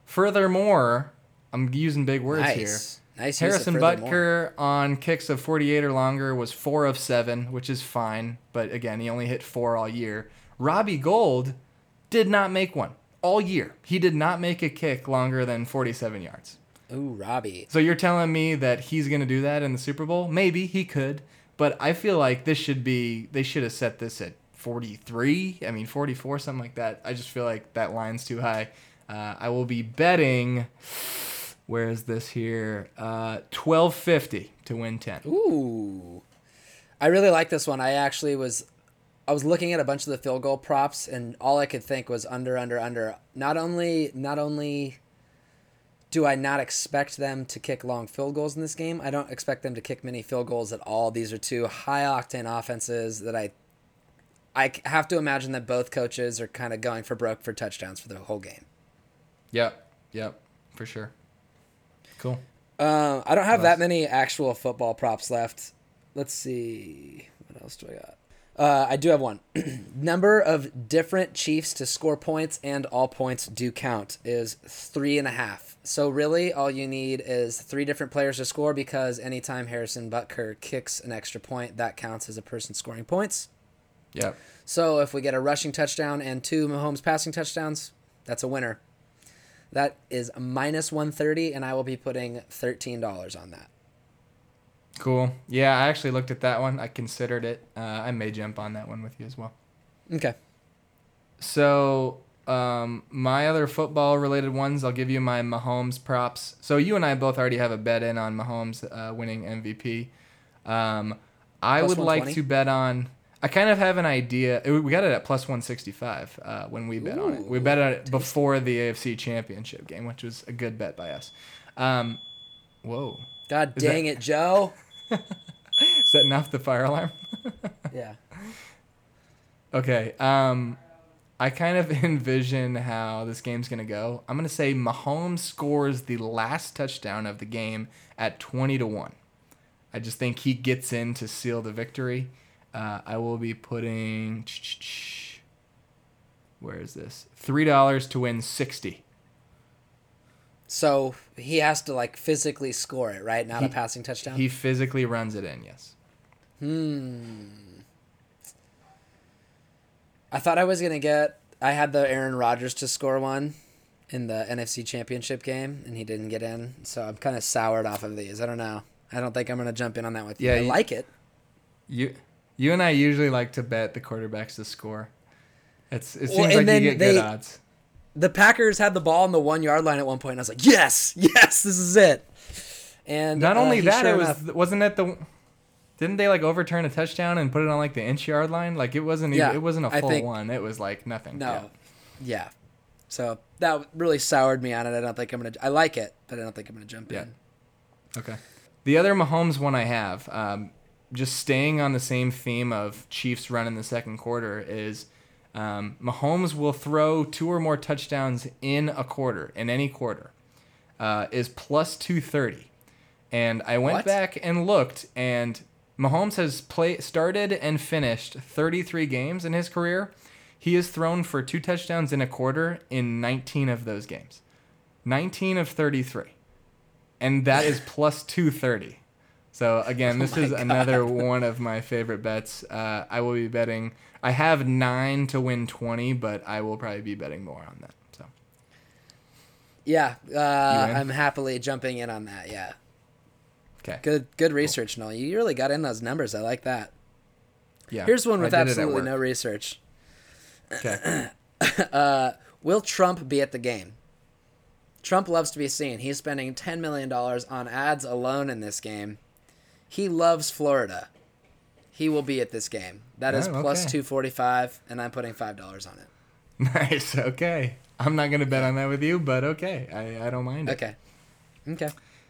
Furthermore, I'm using big words Nice. here. Nice. Harrison use of furthermore. Butker on kicks of forty-eight or longer was four of seven, which is fine. But again, he only hit four all year. Robbie Gold did not make one all year. He did not make a kick longer than forty-seven yards. Ooh, Robbie. So you're telling me that he's going to do that in the Super Bowl? Maybe he could. But I feel like this should be, they should have set this at forty-three. I mean, forty-four, something like that. I just feel like that line's too high. Uh, I will be betting... Where is this here? Uh, twelve fifty to win ten. Ooh. I really like this one. I actually was I was looking at a bunch of the field goal props and all I could think was under, under, under. Not only not only do I not expect them to kick long field goals in this game, I don't expect them to kick many field goals at all. These are two high octane offenses that I I have to imagine that both coaches are kind of going for broke for touchdowns for the whole game. Yep. Yep. For sure. Cool. Uh, I don't have What else? that many actual football props left. Let's see. What else do I got? Uh, I do have one. Number of different Chiefs to score points and all points do count is three and a half. So really all you need is three different players to score because anytime Harrison Butker kicks an extra point, that counts as a person scoring points. Yep. So if we get a rushing touchdown and two Mahomes passing touchdowns, that's a winner. That is minus one thirty, and I will be putting thirteen dollars on that. Cool. Yeah, I actually looked at that one. I considered it. Uh, I may jump on that one with you as well. Okay. So um, my other football-related ones, I'll give you my Mahomes props. So you and I both already have a bet in on Mahomes uh, winning M V P. Um, I Plus would like one twenty? to bet on... I kind of have an idea. it- We got it at plus one sixty-five uh, when we bet on it. We Ooh, bet on it before the A F C Championship game, which was a good bet by us. Um, whoa. God Is dang that- it, Joe. Setting off the fire alarm? Yeah. Okay. Um, I kind of envision how this game's going to go. I'm going to say Mahomes scores the last touchdown of the game at twenty to one. I just think he gets in to seal the victory. Uh, I will be putting... Where is this? three dollars to win sixty. So he has to like physically score it, right? Not He- a passing touchdown. He physically runs it in, yes. Hmm. I thought I was gonna get. I had the Aaron Rodgers to score one in the N F C Championship game, and he didn't get in. So I'm kind of soured off of these. I don't know. I don't think I'm gonna jump in on that with you. Yeah, I you- like it. You you and I usually like to bet the quarterbacks to score. It's, it Well, seems and like then you get they- good odds. The Packers had the ball on the one yard line at one point, and I was like, "Yes, yes, this is it." And Not uh, only he that, sure it was enough- wasn't it the didn't they like overturn a touchdown and put it on like the inch yard line? Like it wasn't even, Yeah, it wasn't a I full think- one. It was like nothing. No. Yeah. So that really soured me on it. I don't think I'm going to I like it, but I don't think I'm going to jump Yeah. in. Okay. The other Mahomes one I have, um, just staying on the same theme of Chiefs run in the second quarter, is um, Mahomes will throw two or more touchdowns in a quarter, in any quarter, uh, is plus two thirty. And I went What? back and looked, and Mahomes has play, started and finished thirty-three games in his career. He has thrown for two touchdowns in a quarter in nineteen of those games. nineteen of thirty-three. And that is plus two thirty. So, again, this Oh my is God. another one of my favorite bets. Uh, I will be betting. I have nine to win twenty, but I will probably be betting more on that. So, Yeah, uh, in? I'm happily jumping in on that. Yeah. okay. Good good research, Noel. You really got in those numbers. I like that. Yeah. Here's one I with did it at absolutely work. no research. Okay. Uh, will Trump be at the game? Trump loves to be seen. He's spending ten million dollars on ads alone in this game. He loves Florida. He will be at this game. That is Oh, plus okay. two forty-five, and I'm putting five dollars on it. Nice. Okay. I'm not going to bet on that with you, but okay. I, I don't mind it. Okay. Okay.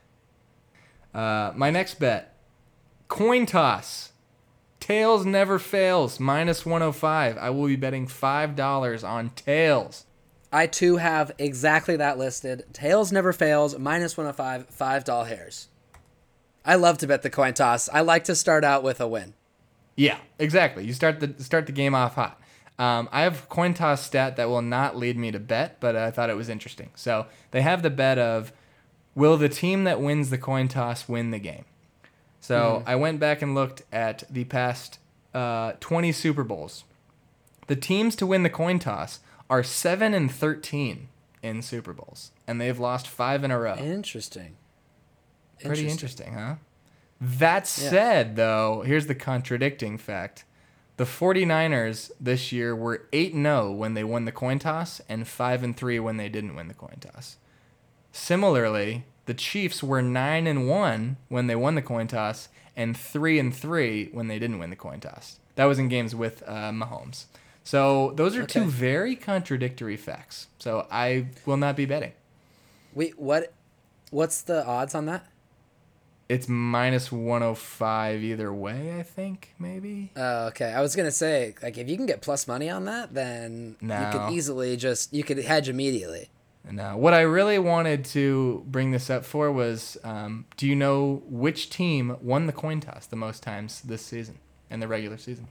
Uh, my next bet, coin toss. Tails never fails, minus one oh five. I will be betting five dollars on tails. I too have exactly that listed. Tails never fails, minus one oh five, five doll hairs. I love to bet the coin toss. I like to start out with a win. Yeah, exactly. You start the start the game off hot. Um, I have a coin toss stat that will not lead me to bet, but I thought it was interesting. So they have the bet of, will the team that wins the coin toss win the game? So I went back and looked at the past uh, twenty Super Bowls. The teams to win the coin toss are seven and thirteen in Super Bowls, and they've lost five in a row. Interesting. Pretty interesting, huh? That said, though, here's the contradicting fact. The 49ers this year were eight and oh when they won the coin toss and five and three when they didn't win the coin toss. Similarly, the Chiefs were nine and one when they won the coin toss and three and three when they didn't win the coin toss. That was in games with uh, Mahomes. So those are Okay. two very contradictory facts. So I will not be betting. Wait, what? What's the odds on that? It's minus one oh five either way, I think, maybe. Oh, okay. I was gonna say, like, if you can get plus money on that, then you No. could easily just you could hedge immediately. No. What I really wanted to bring this up for was, um, do you know which team won the coin toss the most times this season in the regular season?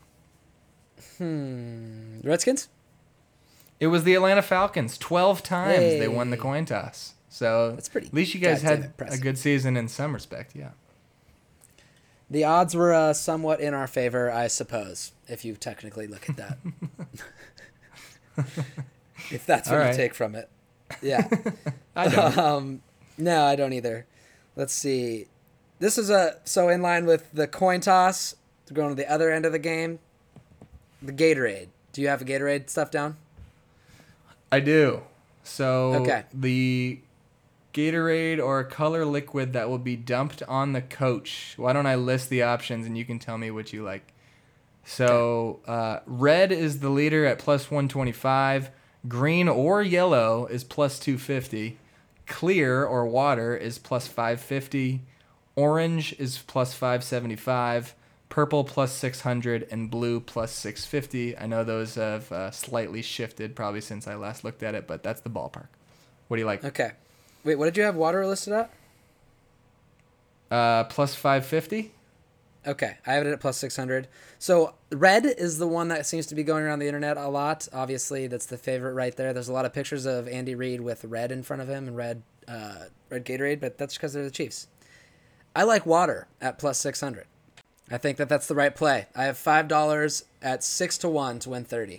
Hmm. Redskins? It was the Atlanta Falcons. Twelve times they won the Hey. coin toss. So That's pretty at least you guys goddamn had impressive. a good season in some respect. Yeah. The odds were uh, somewhat in our favor, I suppose, if you technically look at that. If that's what All you right. take from it. Yeah. I don't. um, no, I don't either. Let's see. This is a so in line with the coin toss. Going to the other end of the game. The Gatorade. Do you have a Gatorade stuff down? I do. So Okay. the Gatorade or color liquid that will be dumped on the coach. Why don't I list the options and you can tell me what you like? So uh, red is the leader at plus one twenty-five. Green or yellow is plus two fifty. Clear or water is plus five fifty. Orange is plus five seventy-five. Purple plus six hundred and blue plus six fifty. I know those have uh, slightly shifted probably since I last looked at it, but that's the ballpark. What do you like? Okay. Wait, what did you have water listed at? Uh, plus five fifty. Okay, I have it at plus six hundred. So red is the one that seems to be going around the internet a lot. Obviously, that's the favorite right there. There's a lot of pictures of Andy Reid with red in front of him and red, uh, red Gatorade, but that's because they're the Chiefs. I like water at plus six hundred. I think that that's the right play. I have five dollars at six to one to win thirty.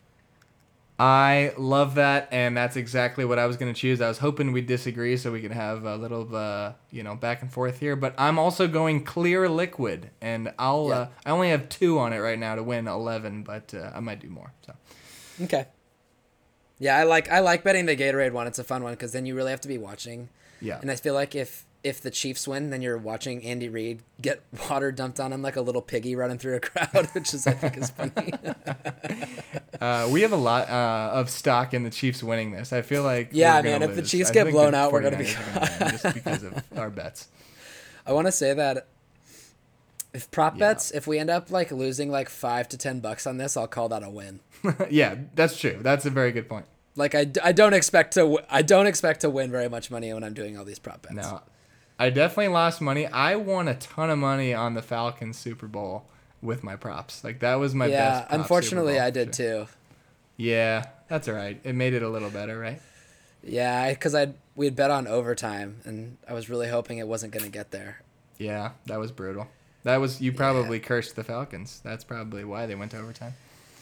I love that, and that's exactly what I was going to choose. I was hoping we'd disagree so we could have a little, uh, you know, back and forth here. But I'm also going clear liquid, and I'll. Yeah. Uh, I only have two on it right now to win eleven, but uh, I might do more. So Okay. Yeah, I like I like betting the Gatorade one. It's a fun one because then you really have to be watching. yeah, And I feel like if if the Chiefs win, then you're watching Andy Reid get water dumped on him like a little piggy running through a crowd, which is I think is funny. uh, we have a lot uh, of stock in the Chiefs winning this. I feel like Yeah, we're gonna man, if the lose. Chiefs I get think blown the out, we're gonna be- 49ers are gonna win just because of our bets. I want to say that if prop Yeah. bets, if we end up like losing like five to ten bucks on this, I'll call that a win. Yeah, that's true. That's a very good point. Like I, d- I don't expect to w- I don't expect to win very much money when I'm doing all these prop bets. No, I definitely lost money. I won a ton of money on the Falcons Super Bowl with my props. Like that was my yeah, best. prop unfortunately Super Bowl, I did for sure. too. Yeah, that's all right. It made it a little better, right? Yeah, because I we had bet on overtime, and I was really hoping it wasn't going to get there. Yeah, that was brutal. That was you probably cursed the Falcons. That's probably why they went to overtime.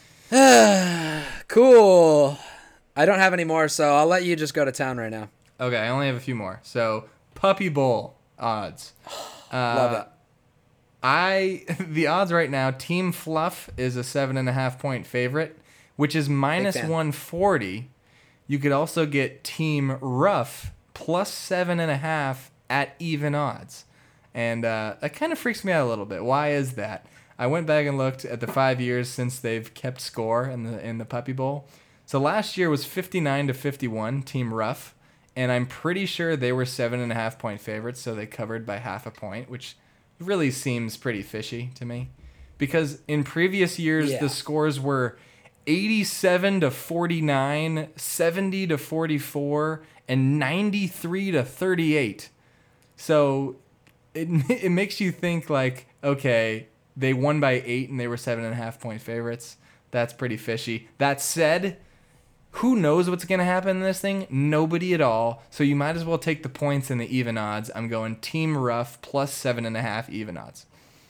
Cool. I don't have any more, so I'll let you just go to town right now. Okay, I only have a few more. So Puppy Bowl odds. Uh, Love it. I the odds right now. Team Fluff is a seven and a half point favorite, which is minus fan. one forty. You could also get Team Rough plus seven and a half at even odds, and uh, that kind of freaks me out a little bit. Why is that? I went back and looked at the five years since they've kept score in the in the Puppy Bowl. So last year was fifty-nine to fifty-one, Team Rough, and I'm pretty sure they were seven and a half point favorites, so they covered by half a point, which really seems pretty fishy to me. Because in previous years, Yeah. the scores were eighty-seven to forty-nine, seventy to forty-four, and ninety-three to thirty-eight. So it it makes you think like, okay, they won by eight and they were seven and a half point favorites. That's pretty fishy. That said, who knows what's going to happen in this thing? Nobody at all. So you might as well take the points and the even odds. I'm going Team Rough plus seven and a half even odds.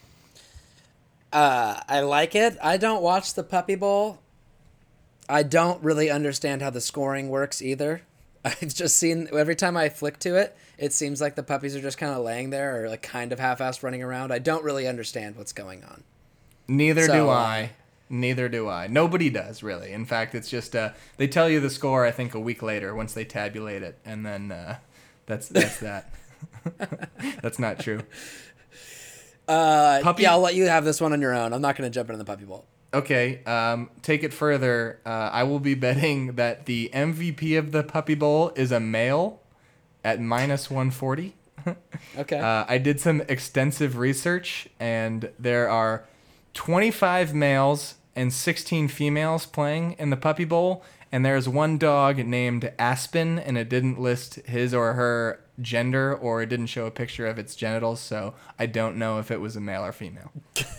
Uh, I like it. I don't watch the Puppy Bowl. I don't really understand how the scoring works either. I've just seen, every time I flick to it, it seems like the puppies are just kind of laying there or like kind of half-assed running around. I don't really understand what's going on. Neither So, do uh, I. Neither do I. Nobody does, really. In fact, it's just, uh, they tell you the score, I think, a week later once they tabulate it. And then uh, that's that's that. That's not true. Uh, Puppy- Yeah, I'll let you have this one on your own. I'm not going to jump into the Puppy Bowl. Okay, um, take it further. Uh, I will be betting that the M V P of the Puppy Bowl is a male at minus one forty. Okay. Uh, I did some extensive research, and there are twenty-five males and sixteen females playing in the Puppy Bowl, and there's one dog named Aspen, and it didn't list his or her gender, or it didn't show a picture of its genitals, so I don't know if it was a male or female.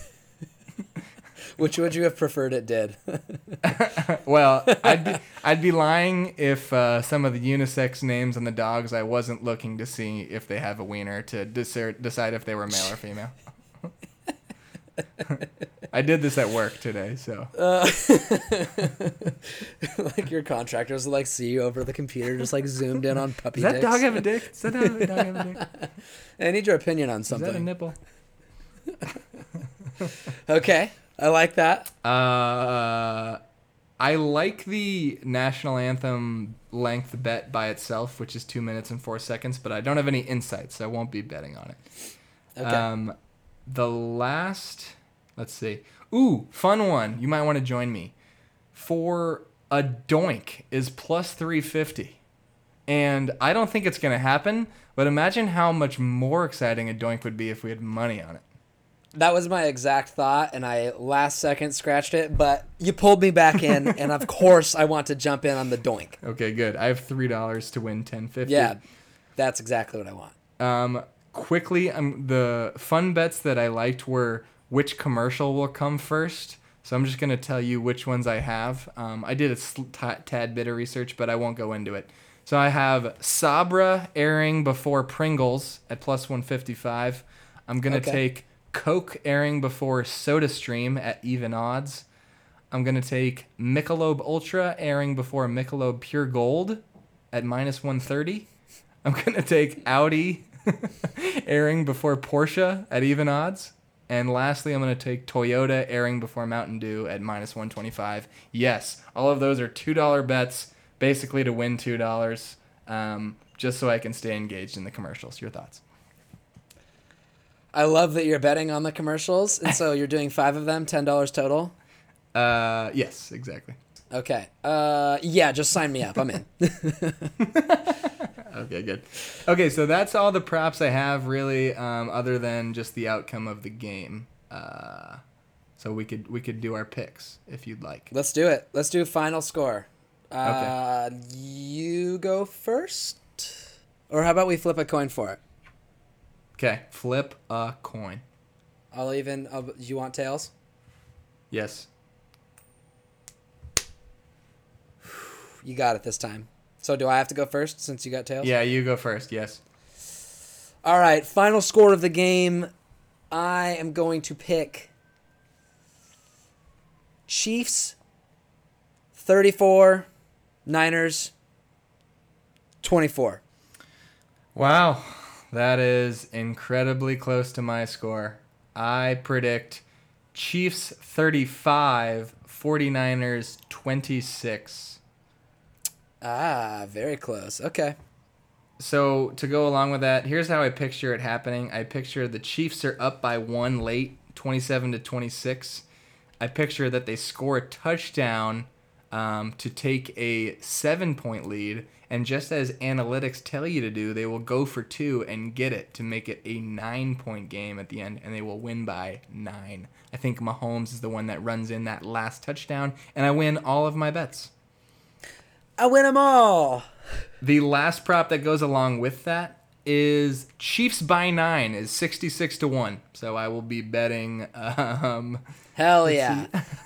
Which would you have preferred it did? Well, I'd be I'd be lying if uh, some of the unisex names on the dogs I wasn't looking to see if they have a wiener to discern, decide if they were male or female. I did this at work today, so. Uh, like your contractors like see you over the computer, just like zoomed in on puppy Does that dicks. dog have a dick? Does that dog have a dick? I need your opinion on Is that a something. nipple? Okay, I like that. Uh, I like the national anthem length bet by itself, which is two minutes and four seconds, but I don't have any insights, so I won't be betting on it. Okay. Um, the last, let's see. Ooh, fun one. You might want to join me. For a doink is plus three fifty. And I don't think it's going to happen, but imagine how much more exciting a doink would be if we had money on it. That was my exact thought, and I last second scratched it, but you pulled me back in, and of course I want to jump in on the doink. Okay, good. I have three dollars to win ten fifty. Yeah, that's exactly what I want. Um, quickly, um, the fun bets that I liked were which commercial will come first. So I'm just going to tell you which ones I have. Um, I did a sl- t- tad bit of research, but I won't go into it. So I have Sabra airing before Pringles at plus one fifty-five. I'm going to Okay. take Coke airing before SodaStream at even odds. I'm going to take Michelob Ultra airing before Michelob Pure Gold at minus one thirty. I'm going to take Audi airing before Porsche at even odds. And lastly, I'm going to take Toyota airing before Mountain Dew at minus one twenty-five. Yes, all of those are two dollar bets, basically to win two dollars, um, just so I can stay engaged in the commercials. Your thoughts? I love that you're betting on the commercials, and so you're doing five of them, ten dollars total. Uh, yes, exactly. Okay. Uh, yeah, just sign me up. I'm in. Okay, good. Okay, so that's all the props I have, really, um, other than just the outcome of the game. Uh, so we could we could do our picks if you'd like. Let's do it. Let's do final score. Uh, You go first, or how about we flip a coin for it? Okay, flip a coin. I'll even. I'll, you want tails? Yes. You got it this time. So do I have to go first since you got tails? Yeah, you go first. Yes. All right. Final score of the game. I am going to pick Chiefs thirty-four, Niners twenty-four. Wow, that is incredibly close to my score. I predict Chiefs thirty-five, 49ers twenty-six. Ah, very close. Okay. So to go along with that, here's how I picture it happening. I picture the Chiefs are up by one late, twenty-seven to twenty-six. I picture that they score a touchdown um, to take a seven-point lead, and just as analytics tell you to do, they will go for two and get it to make it a nine-point game at the end, and they will win by nine. I think Mahomes is the one that runs in that last touchdown, and I win all of my bets. I win them all. The last prop that goes along with that is Chiefs by nine is sixty-six to one. So I will be betting. Um, Hell yeah.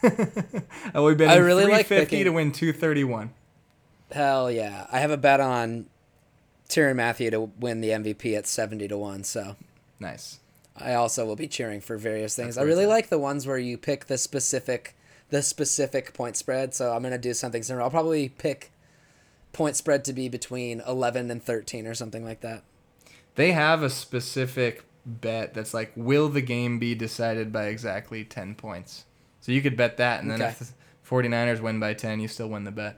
I will be betting I really three like fifty picking- to win two thirty-one. Hell yeah. I have a bet on Tyrann Mathieu to win the M V P at seventy to one, so Nice. I also will be cheering for various things. That's I where really it's at. like the ones where you pick the specific the specific point spread, so I'm going to do something similar. I'll probably pick point spread to be between eleven and thirteen or something like that. They have a specific bet that's like, will the game be decided by exactly ten points? So you could bet that, and then Okay. if the 49ers win by ten, you still win the bet.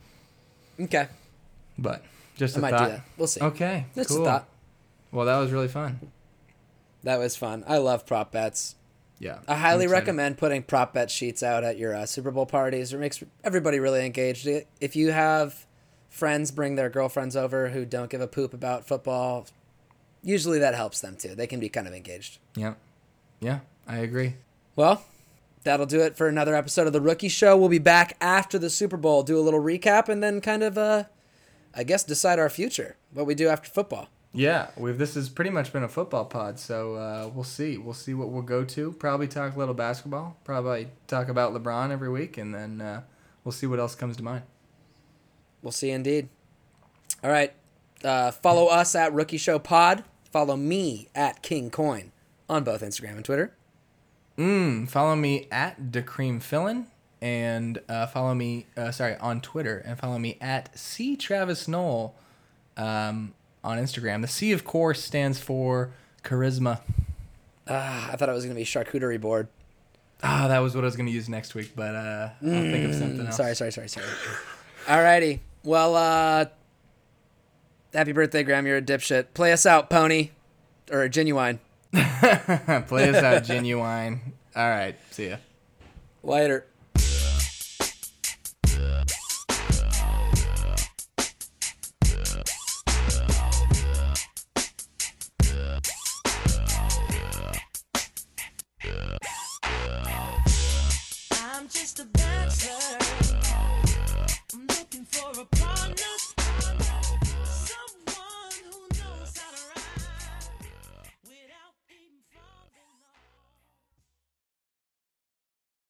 Okay. But just I a might thought. do that. We'll see. Okay, Just cool. a thought. Well, that was really fun. That was fun. I love prop bets. Yeah. I I'm highly excited. recommend putting prop bet sheets out at your uh, Super Bowl parties. It makes everybody really engaged. If you have friends bring their girlfriends over who don't give a poop about football, usually that helps them too. They can be kind of engaged. Yeah. Yeah, I agree. Well, that'll do it for another episode of The Rookie Show. We'll be back after the Super Bowl, do a little recap, and then kind of, uh, I guess, decide our future, what we do after football. Yeah, we've this has pretty much been a football pod, so uh, we'll see. We'll see what we'll go to. Probably talk a little basketball. Probably talk about LeBron every week, and then uh, we'll see what else comes to mind. We'll see indeed. All right. Uh, follow us at Rookie Show Pod. Follow me at King Coin on both Instagram and Twitter. Mm, follow me at DeCreamFillin, and uh, follow me, uh, sorry, on Twitter, and follow me at C Travis Knoll um, on Instagram. The C, of course, stands for charisma. Ah, I thought it was going to be charcuterie board. Ah, that was what I was going to use next week, but uh, I'll think of something else. Sorry, sorry, sorry, sorry. Alrighty. Well, uh, happy birthday, Graham. You're a dipshit. Play us out, Pony. Or Genuine. Play us out, Genuine. All right, see ya. Later.